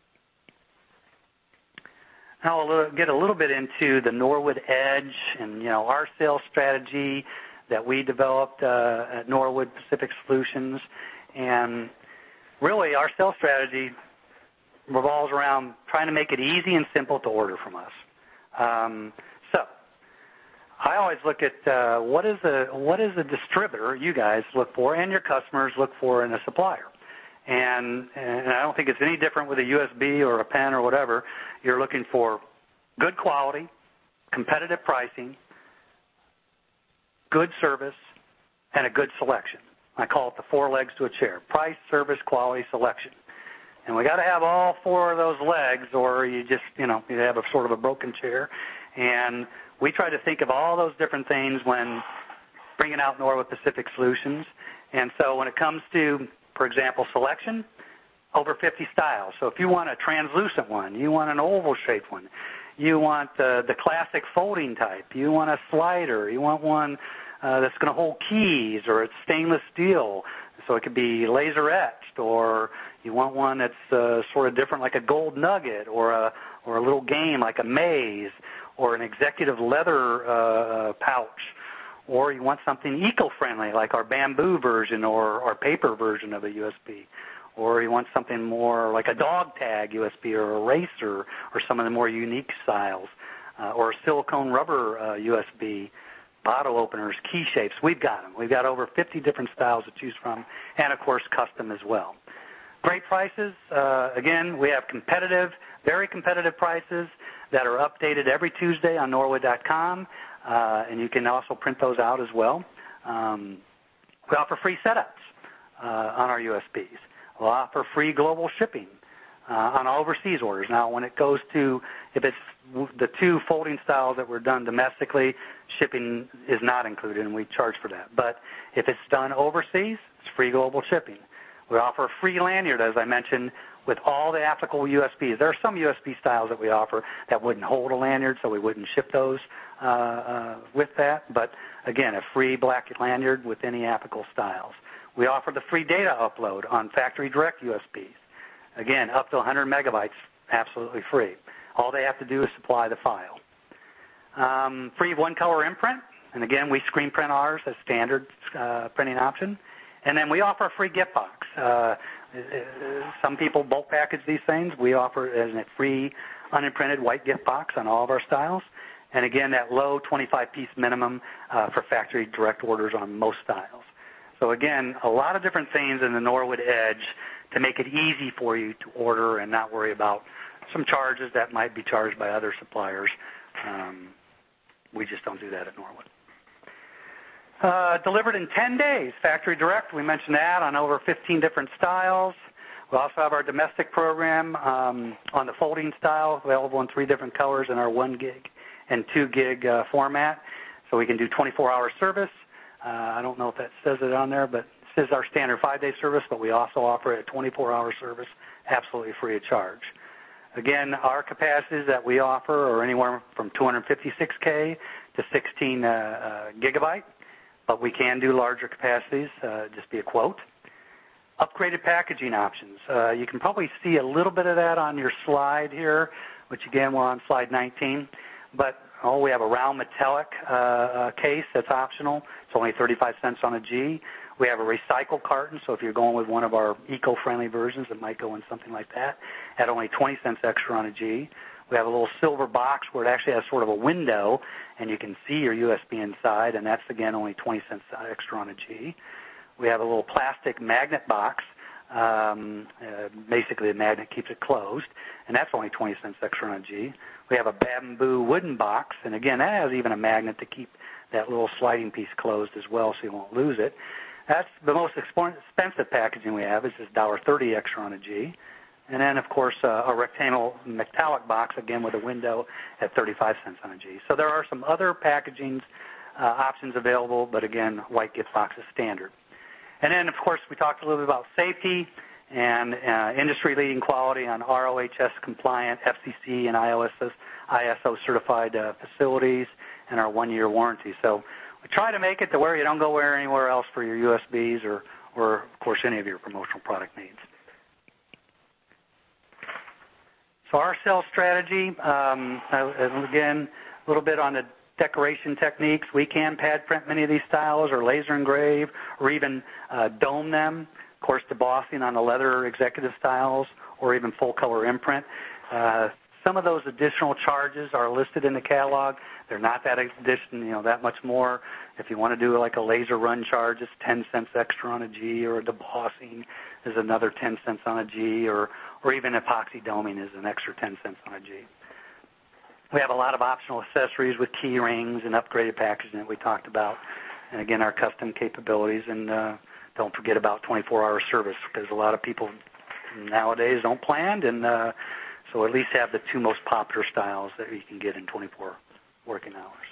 [SPEAKER 2] Now we'll get a little bit into the Norwood Edge and, you know, our sales strategy that we developed uh, at Norwood Pacific Solutions. And really our sales strategy revolves around trying to make it easy and simple to order from us. Um, so I always look at uh, what is a what is a distributor you guys look for and your customers look for in a supplier. And, and I don't think it's any different with a U S B or a pen or whatever. You're looking for good quality, competitive pricing, good service, and a good selection. I call it the four legs to a chair: price, service, quality, selection. And we got to have all four of those legs, or you just, you know, you have a sort of a broken chair. And we try to think of all those different things when bringing out Norwood Pacific Solutions. And so when it comes to, for example, selection, over fifty styles. So if you want a translucent one, you want an oval-shaped one, you want uh, the classic folding type, you want a slider, you want one uh, that's going to hold keys, or it's stainless steel, so it could be laser etched, or you want one that's uh, sort of different, like a gold nugget, or a or a little game like a maze, or an executive leather uh, pouch. Or you want something eco-friendly, like our bamboo version or our paper version of a U S B. Or you want something more like a dog tag U S B or a racer or some of the more unique styles. Uh, or a silicone rubber uh, U S B, bottle openers, key shapes. We've got them. We've got over fifty different styles to choose from, and, of course, custom as well. Great prices. Uh, again, we have competitive, very competitive prices that are updated every Tuesday on Norwood dot com. Uh, and you can also print those out as well. Um, we offer free setups uh, on our U S Bs. We'll offer free global shipping uh, on overseas orders. Now, when it goes to, if it's the two folding styles that were done domestically, shipping is not included, and we charge for that. But if it's done overseas, it's free global shipping. We offer a free lanyard, as I mentioned, with all the applicable U S Bs. There are some U S B styles that we offer that wouldn't hold a lanyard, so we wouldn't ship those uh, uh, with that. But, again, a free black lanyard with any applicable styles. We offer the free data upload on factory direct U S Bs. Again, up to one hundred megabytes, absolutely free. All they have to do is supply the file. Um, free one-color imprint, and again, we screen print ours as standard uh, printing option. And then we offer a free gift box. Uh, some people bulk package these things. We offer it as a free unimprinted white gift box on all of our styles. And again, that low twenty-five piece minimum uh, for factory direct orders on most styles. So again, a lot of different things in the Norwood Edge to make it easy for you to order and not worry about some charges that might be charged by other suppliers. Um, we just don't do that at Norwood. Uh, delivered in ten days, factory direct. We mentioned that on over fifteen different styles. We also have our domestic program um, on the folding style, available in three different colors in our one gig and two gig uh, format. So we can do twenty-four hour service. Uh, I don't know if that says it on there, but it says our standard five-day service, but we also offer a twenty-four hour service absolutely free of charge. Again, our capacities that we offer are anywhere from two fifty-six K to sixteen uh, uh, gigabyte, but we can do larger capacities, uh, just be a quote. Upgraded packaging options. Uh, you can probably see a little bit of that on your slide here, which again, we're on slide nineteen. But oh, we have a round metallic uh, uh, case that's optional. It's only thirty-five cents on a G. We have a recycle carton, so if you're going with one of our eco-friendly versions, it might go in something like that, at only twenty cents extra on a G. We have a little silver box where it actually has sort of a window, and you can see your U S B inside, and that's, again, only twenty cents extra on a G. We have a little plastic magnet box. Um, uh, basically, the magnet keeps it closed, and that's only twenty cents extra on a G. We have a bamboo wooden box, and again, that has even a magnet to keep that little sliding piece closed as well so you won't lose it. That's the most expensive packaging we have. It's just one dollar thirty extra on a G. And then, of course, uh, a rectangle metallic box, again, with a window at thirty-five cents on a G. So there are some other packaging uh, options available, but again, white gift box is standard. And then, of course, we talked a little bit about safety and uh, industry-leading quality on R O H S-compliant F C C and I S O certified uh, facilities and our one-year warranty. So we try to make it to where you don't go anywhere else for your U S Bs or, or, of course, any of your promotional product needs. So our sales strategy, um, again, a little bit on the decoration techniques. We can pad print many of these styles or laser engrave or even uh, dome them. Of course, debossing on the leather executive styles or even full color imprint. Uh, some of those additional charges are listed in the catalog. They're not that addition, you know, that much more. If you want to do like a laser run charge, it's ten cents extra on a G, or a debossing is another ten cents on a G, or, or even epoxy doming is an extra ten cents on a G. We have a lot of optional accessories with key rings and upgraded packaging that we talked about. And again, our custom capabilities. And uh, don't forget about twenty-four hour service, because a lot of people nowadays don't plan. And uh, so at least have the two most popular styles that you can get in twenty-four working hours.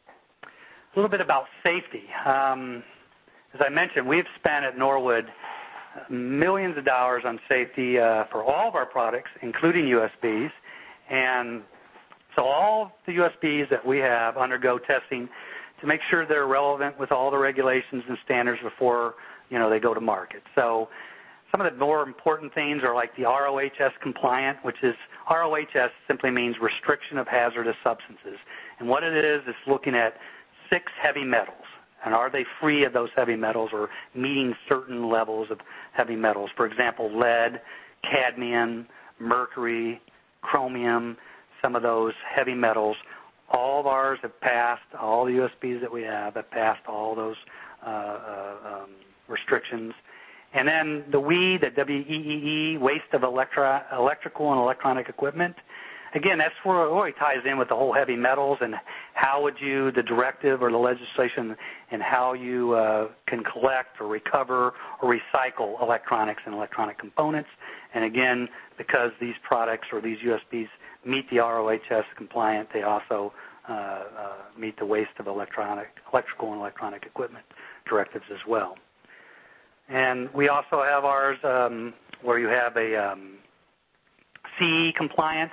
[SPEAKER 2] A little bit about safety. Um, as I mentioned, we've spent at Norwood millions of dollars on safety uh, for all of our products, including U S Bs. And so all the U S Bs that we have undergo testing to make sure they're relevant with all the regulations and standards before, you know, they go to market. So some of the more important things are like the R O H S compliant, which is R O H S simply means restriction of hazardous substances. And what it is, it's looking at six heavy metals. And are they free of those heavy metals or meeting certain levels of heavy metals? For example, lead, cadmium, mercury, chromium, some of those heavy metals. All of ours have passed, all the U S Bs that we have have passed all those uh, uh, um, restrictions. And then the W E E, the W E E E, waste of electro- electrical and electronic equipment. Again, that's where it really ties in with the whole heavy metals and how would you, the directive or the legislation, and how you uh, can collect or recover or recycle electronics and electronic components. And again, because these products or these U S Bs meet the R O H S compliant, they also uh, uh, meet the waste of electronic, electrical and electronic equipment directives as well. And we also have ours um, where you have a um, C E compliance.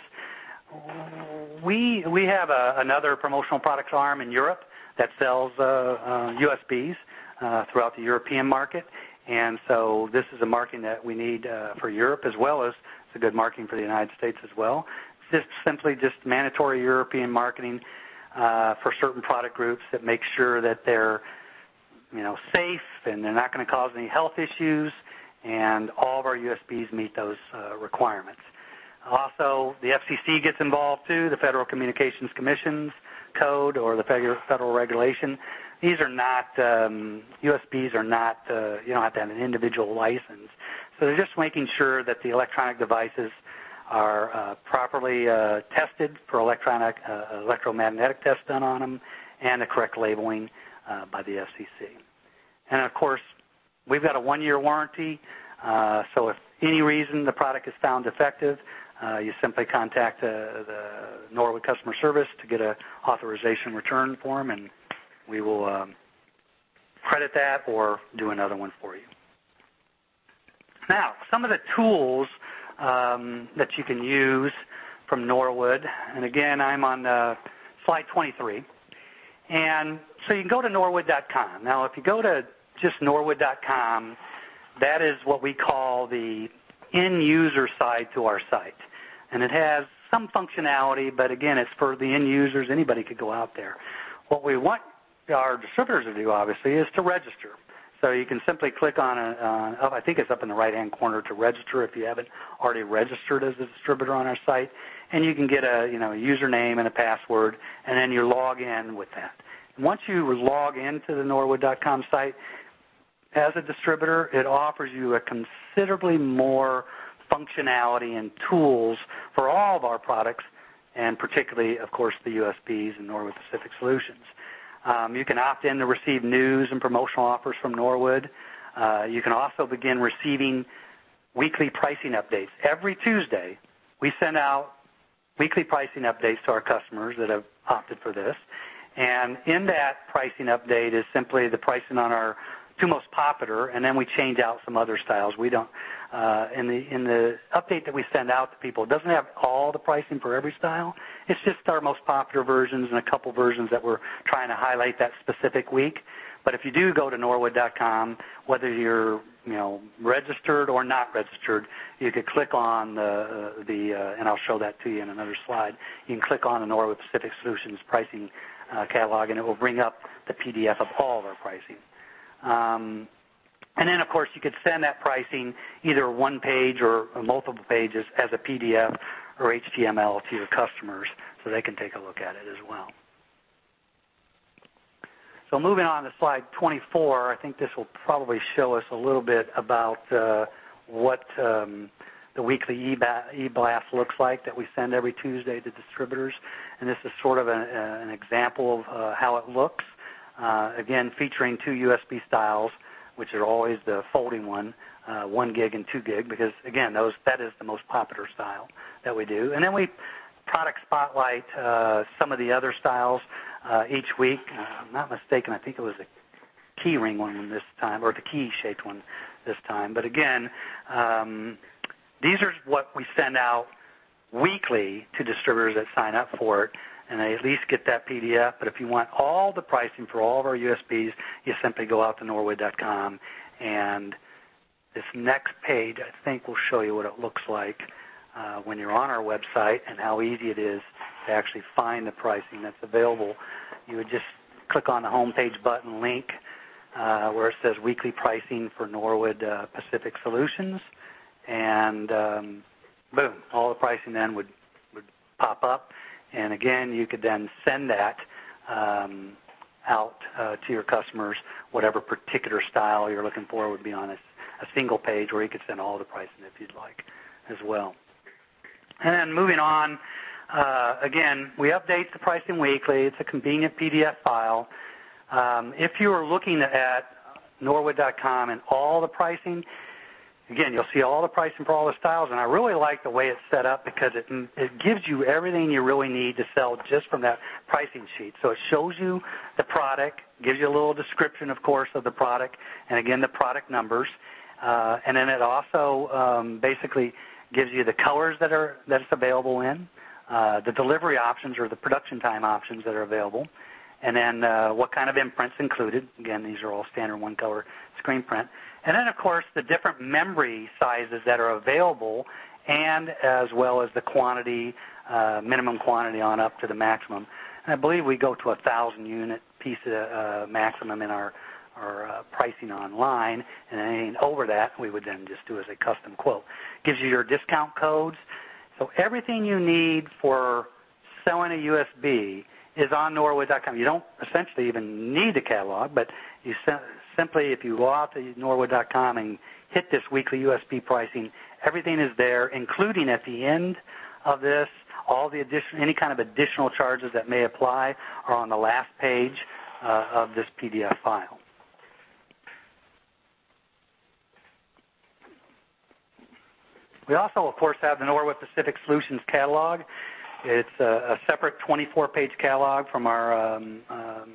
[SPEAKER 2] We we have a, another promotional products arm in Europe that sells uh, uh, U S Bs uh, throughout the European market, and so this is a marking that we need uh, for Europe as well as it's a good marking for the United States as well. It's just simply just mandatory European marketing uh, for certain product groups that make sure that they're, you know, safe and they're not going to cause any health issues, and all of our U S Bs meet those uh, requirements. Also, the F C C gets involved too, the Federal Communications Commission's code or the federal regulation. These are not, um, U S Bs are not, uh, you don't have to have an individual license. So they're just making sure that the electronic devices are uh, properly uh, tested for electronic, uh, electromagnetic tests done on them, and the correct labeling uh, by the F C C. And of course, we've got a one-year warranty, uh, so if any reason the product is found defective, uh, you simply contact uh, the Norwood customer service to get an authorization return form, and we will um, credit that or do another one for you. Now, some of the tools um, that you can use from Norwood, and again, I'm on uh, slide twenty-three. And so you can go to norwood dot com. Now, if you go to just norwood dot com, that is what we call the end-user side to our site. And it has some functionality, but again, it's for the end users. Anybody could go out there. What we want our distributors to do, obviously, is to register. So you can simply click on, a, uh, I think it's up in the right-hand corner, to register if you haven't already registered as a distributor on our site. And you can get a, you know, a username and a password, and then you log in with that. Once you log into the norwood dot com site, as a distributor, it offers you a considerably more functionality and tools for all of our products, and particularly, of course, the U S Bs and Norwood Pacific Solutions. Um, you can opt in to receive news and promotional offers from Norwood. Uh, you can also begin receiving weekly pricing updates. Every Tuesday, we send out weekly pricing updates to our customers that have opted for this. And in that pricing update is simply the pricing on our two most popular, and then we change out some other styles. We don't, uh, in the in the update that we send out to people, it doesn't have all the pricing for every style. It's just our most popular versions and a couple versions that we're trying to highlight that specific week. But if you do go to norwood dot com, whether you're you know registered or not registered, you could click on the uh, the uh, and I'll show that to you in another slide. You can click on the Norwood Pacific Solutions pricing uh, catalog, and it will bring up the P D F of all of our pricing. Um, and then, of course, you could send that pricing either one page or multiple pages as a P D F or H T M L to your customers so they can take a look at it as well. So moving on to slide twenty-four, I think this will probably show us a little bit about uh, what um, the weekly e-blast looks like that we send every Tuesday to distributors. And this is sort of a, a, an example of uh, how it looks. Uh, again, featuring two U S B styles, which are always the folding one, uh, one gig and two gig, because again, those that is the most popular style that we do. And then we product spotlight uh, some of the other styles uh, each week. Uh, I'm not mistaken, I think it was a key ring one this time, or the key shaped one this time. But again, um, these are what we send out weekly to distributors that sign up for it, and they at least get that P D F. But if you want all the pricing for all of our U S Bs, you simply go out to norwood dot com, and this next page, I think, will show you what it looks like uh, when you're on our website and how easy it is to actually find the pricing that's available. You would just click on the homepage button link uh, where it says weekly pricing for Norwood uh, Pacific Solutions, and um, boom, all the pricing then would, would pop up. And again, you could then send that um, out uh, to your customers. Whatever particular style you're looking for would be on a, a single page, where you could send all the pricing if you'd like as well. And then moving on, uh, again, we update the pricing weekly. It's a convenient P D F file. Um, if you are looking at norwood dot com and all the pricing, again, you'll see all the pricing for all the styles, and I really like the way it's set up because it it gives you everything you really need to sell just from that pricing sheet. So it shows you the product, gives you a little description, of course, of the product, and again, the product numbers. Uh, and then it also um, basically gives you the colors that are that it's available in, uh, the delivery options or the production time options that are available, and then uh, what kind of imprints included. Again, these are all standard one-color screen print. And then, of course, the different memory sizes that are available, and as well as the quantity, uh, minimum quantity on up to the maximum. And I believe we go to a thousand unit piece uh, maximum in our our uh, pricing online, and anything over that we would then just do as a custom quote. Gives you your discount codes. So everything you need for selling a U S B is on Norwood dot com. You don't essentially even need the catalog, but you sim- simply, if you go out to Norwood dot com and hit this weekly U S B pricing, everything is there, including at the end of this, all the addition, any kind of additional charges that may apply are on the last page uh, of this P D F file. We also, of course, have the Norwood Pacific Solutions catalog. It's a, a separate twenty-four page catalog from our, um, um,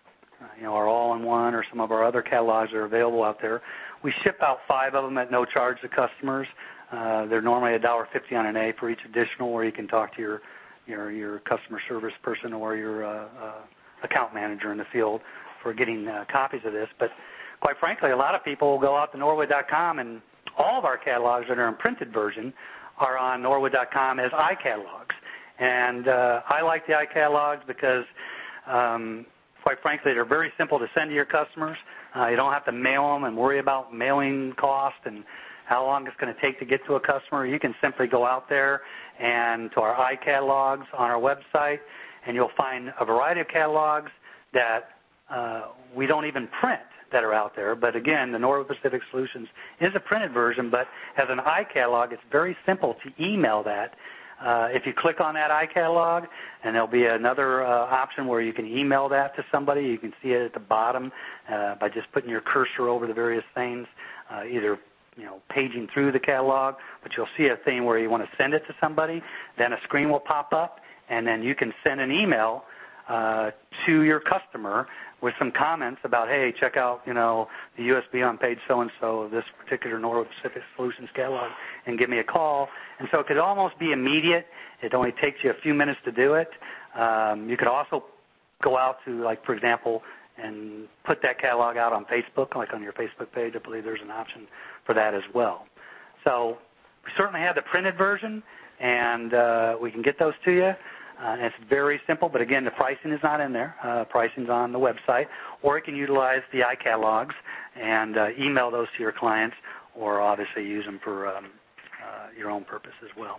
[SPEAKER 2] you know, our all-in-one or some of our other catalogs that are available out there. We ship out five of them at no charge to customers. Uh, they're normally one dollar fifty on an A for each additional, where you can talk to your your, your customer service person or your uh, uh, account manager in the field for getting uh, copies of this. But quite frankly, a lot of people will go out to Norwood dot com, and all of our catalogs that are in printed version are on Norwood dot com as iCatalogs. And uh, I like the iCatalogs because, um, quite frankly, they're very simple to send to your customers. Uh, you don't have to mail them and worry about mailing cost and how long it's going to take to get to a customer. You can simply go out there and to our iCatalogs on our website, and you'll find a variety of catalogs that uh, we don't even print that are out there. But again, the Norwood Pacific Solutions is a printed version, but as an iCatalog, it's very simple to email that. Uh, if you click on that iCatalog, and there'll be another uh, option where you can email that to somebody. You can see it at the bottom uh, by just putting your cursor over the various things, uh, either you know, paging through the catalog, but you'll see a thing where you want to send it to somebody. Then a screen will pop up, and then you can send an email uh, to your customer with some comments about, hey, check out, you know, the U S B on page so-and-so of this particular Norwood Pacific Solutions catalog, and give me a call. And so it could almost be immediate. It only takes you a few minutes to do it. Um, you could also go out to, like, for example, and put that catalog out on Facebook, like on your Facebook page. I believe there's an option for that as well. So we certainly have the printed version, and uh, we can get those to you. Uh, and it's very simple, but again, the pricing is not in there. Uh, pricing's on the website. Or you can utilize the iCatalogs and uh, email those to your clients, or obviously use them for um, uh, your own purpose as well.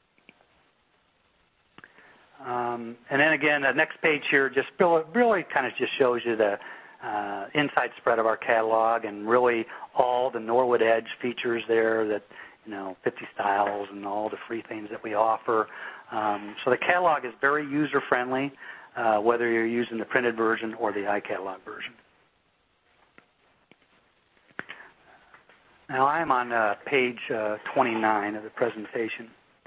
[SPEAKER 2] Um, and then again, the next page here just really, really kind of just shows you the uh, inside spread of our catalog, and really all the Norwood Edge features there, that, you know, fifty styles and all the free things that we offer. Um, so the catalog is very user-friendly, uh, whether you're using the printed version or the iCatalog version. Now I'm on uh, page uh, twenty-nine of the presentation.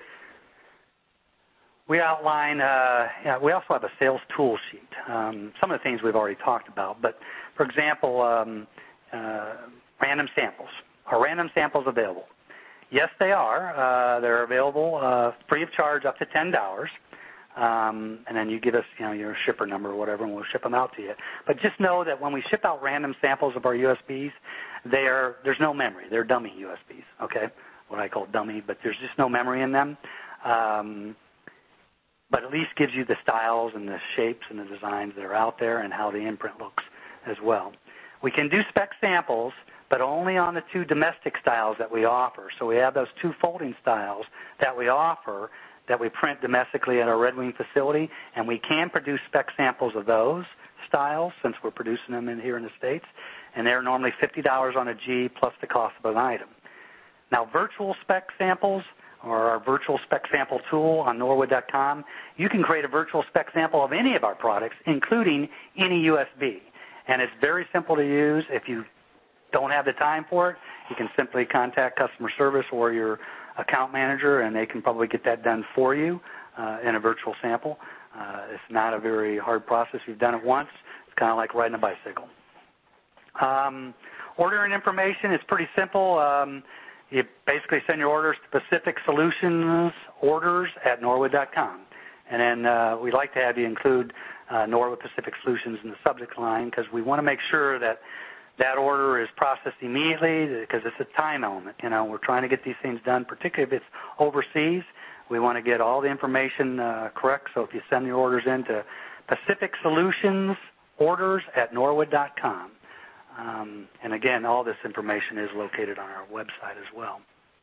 [SPEAKER 2] We outline, uh, yeah, we also have a sales tool sheet. Um, some of the things we've already talked about, but for example, um, uh, random samples. Are random samples available? Yes, they are. Uh, they're available uh, free of charge up to ten dollars. Um, and then you give us, you know, your shipper number or whatever, and we'll ship them out to you. But just know that when we ship out random samples of our U S Bs, they are, there's no memory. They're dummy U S Bs, okay? What I call dummy, but there's just no memory in them. Um, but at least gives you the styles and the shapes and the designs that are out there and how the imprint looks as well. We can do spec samples, but only on the two domestic styles that we offer. So we have those two folding styles that we offer that we print domestically at our Red Wing facility, and we can produce spec samples of those styles since we're producing them in here in the States, and they're normally fifty dollars on a G plus the cost of an item. Now, virtual spec samples, or our virtual spec sample tool on Norwood dot com, you can create a virtual spec sample of any of our products, including any U S B. And it's very simple to use. If you don't have the time for it, you can simply contact customer service or your account manager, and they can probably get that done for you uh, in a virtual sample. Uh, it's not a very hard process. You've done it once. It's kind of like riding a bicycle. Um, ordering information is pretty simple. Um, you basically send your orders to Pacific Solutions Orders at Norwood dot com. And then uh, we'd like to have you include uh, Norwood Pacific Solutions in the subject line, because we want to make sure that that order is processed immediately, because it's a time element. You know, we're trying to get these things done, particularly if it's overseas. We want to get all the information uh, correct. So if you send your orders in to Pacific Solutions Orders at Norwood dot com. Um, and again, all this information is located on our website as well.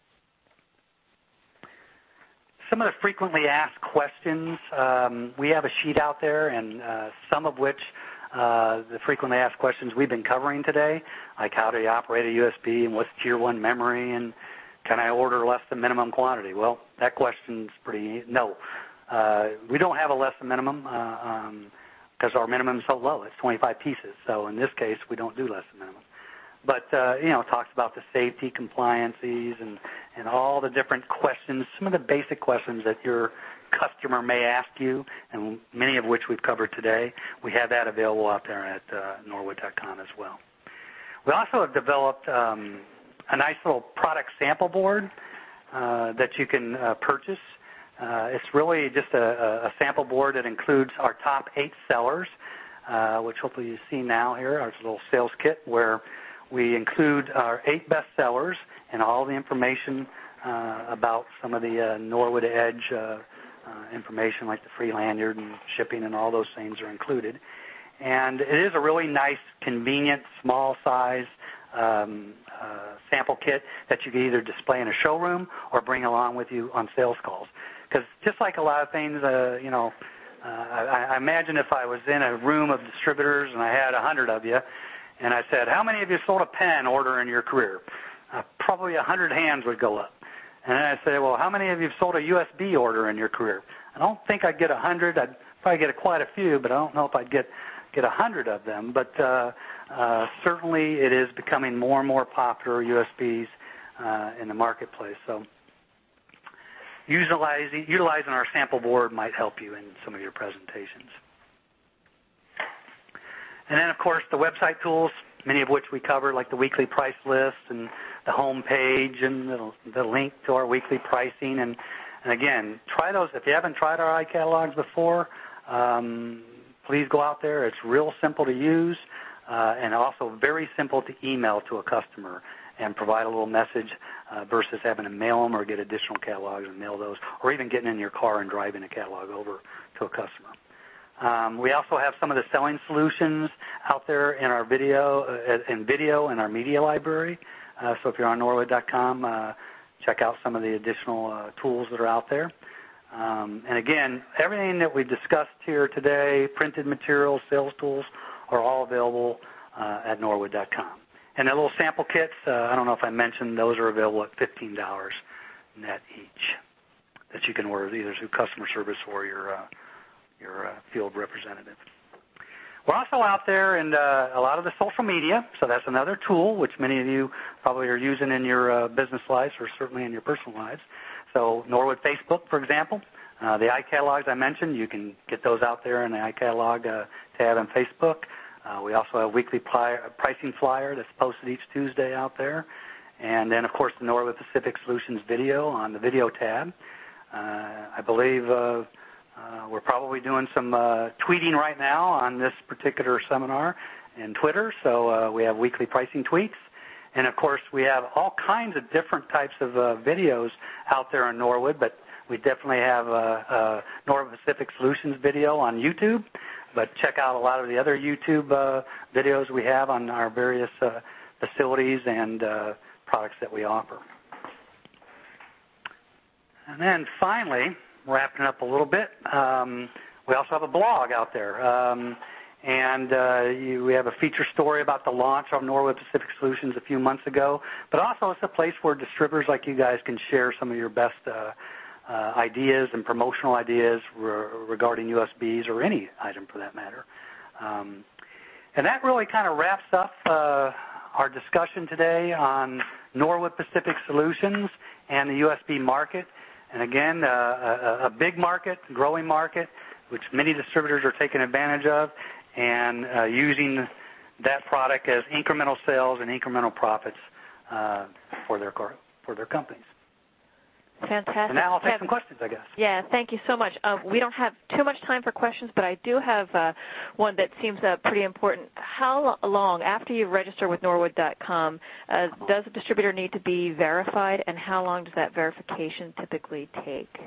[SPEAKER 2] Some of the frequently asked questions, um, we have a sheet out there, and uh, some of which uh, the frequently asked questions we've been covering today, like how do you operate a U S B and what's tier one memory and can I order less than minimum quantity? Well, that question's pretty, no. Uh, we don't have a less than minimum uh, um, because our minimum is so low. It's twenty-five pieces. So in this case, we don't do less than minimum. But, uh, you know, it talks about the safety, compliances, and, and all the different questions, some of the basic questions that your customer may ask you, and many of which we've covered today. We have that available out there at uh, Norwood dot com as well. We also have developed um, a nice little product sample board uh, that you can uh, purchase. Uh, it's really just a, a sample board that includes our top eight sellers, uh, which hopefully you see now here, our little sales kit, where we include our eight best sellers and all the information uh, about some of the uh, Norwood Edge uh, uh, information, like the free lanyard and shipping and all those things are included. And it is a really nice, convenient, small size um, uh, sample kit that you can either display in a showroom or bring along with you on sales calls. Because just like a lot of things, uh, you know, uh, I, I imagine if I was in a room of distributors and I had a hundred of you, and I said, how many of you sold a pen order in your career? Uh, probably a hundred hands would go up. And then I say, well, how many of you have sold a U S B order in your career? I don't think I'd get a hundred. I'd probably get a, quite a few, but I don't know if I'd get get a hundred of them. But uh, uh, certainly it is becoming more and more popular, U S Bs, uh, in the marketplace. So utilizing, utilizing our sample board might help you in some of your presentations. And then, of course, the website tools, many of which we cover, like the weekly price list and the home page and the, the link to our weekly pricing. And, and again, try those. If you haven't tried our iCatalogs before, um, please go out there. It's real simple to use uh, and also very simple to email to a customer and provide a little message uh, versus having to mail them or get additional catalogs and mail those, or even getting in your car and driving a catalog over to a customer. Um, we also have some of the selling solutions out there in our video, uh, in video and our media library. Uh, so if you're on Norwood dot com, uh, check out some of the additional uh, tools that are out there. Um, and again, everything that we discussed here today, printed materials, sales tools, are all available uh, at Norwood dot com. And the little sample kits, uh, I don't know if I mentioned, those are available at fifteen dollars net each that you can order either through customer service or your uh, your uh, field representative. We're also out there in uh, a lot of the social media, so that's another tool which many of you probably are using in your uh, business lives or certainly in your personal lives. So Norwood Facebook, for example, uh, the iCatalogs I mentioned, you can get those out there in the iCatalog uh, tab on Facebook. Uh, we also have a weekly pli- pricing flyer that's posted each Tuesday out there. And then, of course, the Norwood Pacific Solutions video on the video tab. Uh, I believe uh, Uh, we're probably doing some uh, tweeting right now on this particular seminar in Twitter, so uh, we have weekly pricing tweets. And, of course, we have all kinds of different types of uh, videos out there in Norwood, but we definitely have uh, uh, Norwood Pacific Solutions video on YouTube. But check out a lot of the other YouTube uh, videos we have on our various uh, facilities and uh, products that we offer. And then finally, wrapping up a little bit, um, we also have a blog out there. Um, and uh, you, we have a feature story about the launch of Norwood Pacific Solutions a few months ago. But also it's a place where distributors like you guys can share some of your best uh, uh, ideas and promotional ideas re- regarding U S Bs or any item for that matter. Um, and that really kind of wraps up uh, our discussion today on Norwood Pacific Solutions and the U S B market. And again, uh, a, a big market, growing market, which many distributors are taking advantage of and uh, using that product as incremental sales and incremental profits uh, for their for their companies.
[SPEAKER 1] Fantastic.
[SPEAKER 2] And now I'll take
[SPEAKER 1] Kevin,
[SPEAKER 2] some questions, I guess.
[SPEAKER 1] Yeah, thank you so much. Uh, we don't have too much time for questions, but I do have uh, one that seems uh, pretty important. How long, after you register with Norwood dot com, uh, does a distributor need to be verified, and how long does that verification typically take?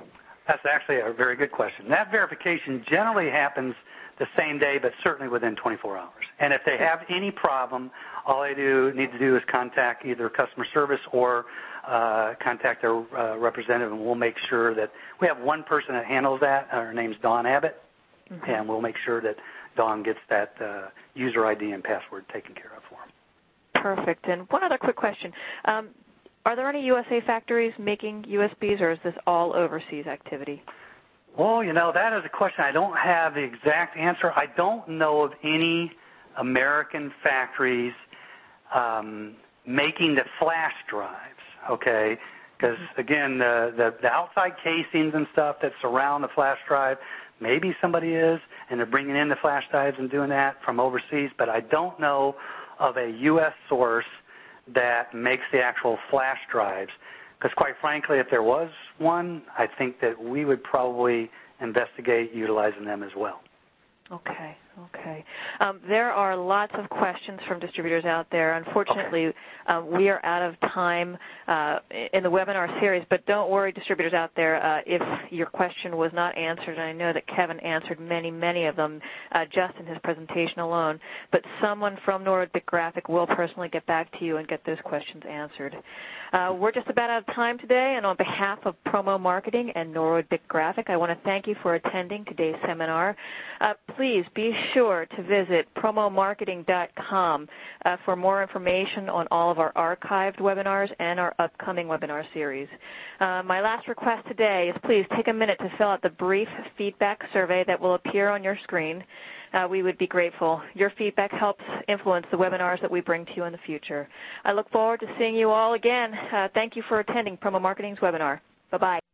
[SPEAKER 2] That's actually a very good question. That verification generally happens the same day, but certainly within twenty-four hours. And if they have any problem, all they do need to do is contact either customer service or uh, contact their uh, representative, and we'll make sure that we have one person that handles that. Her name's Dawn Abbott, mm-hmm. and we'll make sure that Dawn gets that uh, user I D and password taken care of for them.
[SPEAKER 1] Perfect. And one other quick question. Um, are there any U S A factories making U S Bs, or is this all overseas activity?
[SPEAKER 2] Well, you know, that is a question I don't have the exact answer. I don't know of any American factories um, making the flash drives, okay? Because, again, the, the, the outside casings and stuff that surround the flash drive, maybe somebody is, and they're bringing in the flash drives and doing that from overseas, but I don't know of a U S source that makes the actual flash drives. Because quite frankly, if there was one, I think that we would probably investigate utilizing them as well.
[SPEAKER 1] Okay, okay. Um, there are lots of questions from distributors out there. Unfortunately, okay. uh, we are out of time uh, in the webinar series, but don't worry, distributors out there, uh, if your question was not answered, and I know that Kevin answered many, many of them uh, just in his presentation alone, but someone from Norwood Bic Graphic will personally get back to you and get those questions answered. Uh, we're just about out of time today, and on behalf of Promo Marketing and Norwood Bic Graphic, I want to thank you for attending today's seminar. Uh, please be sure to visit promo marketing dot com uh, for more information on all of our archived webinars and our upcoming webinar series. Uh, my last request today is please take a minute to fill out the brief feedback survey that will appear on your screen. Uh, we would be grateful. Your feedback helps influence the webinars that we bring to you in the future. I look forward to seeing you all again. Uh, thank you for attending Promo Marketing's webinar. Bye-bye.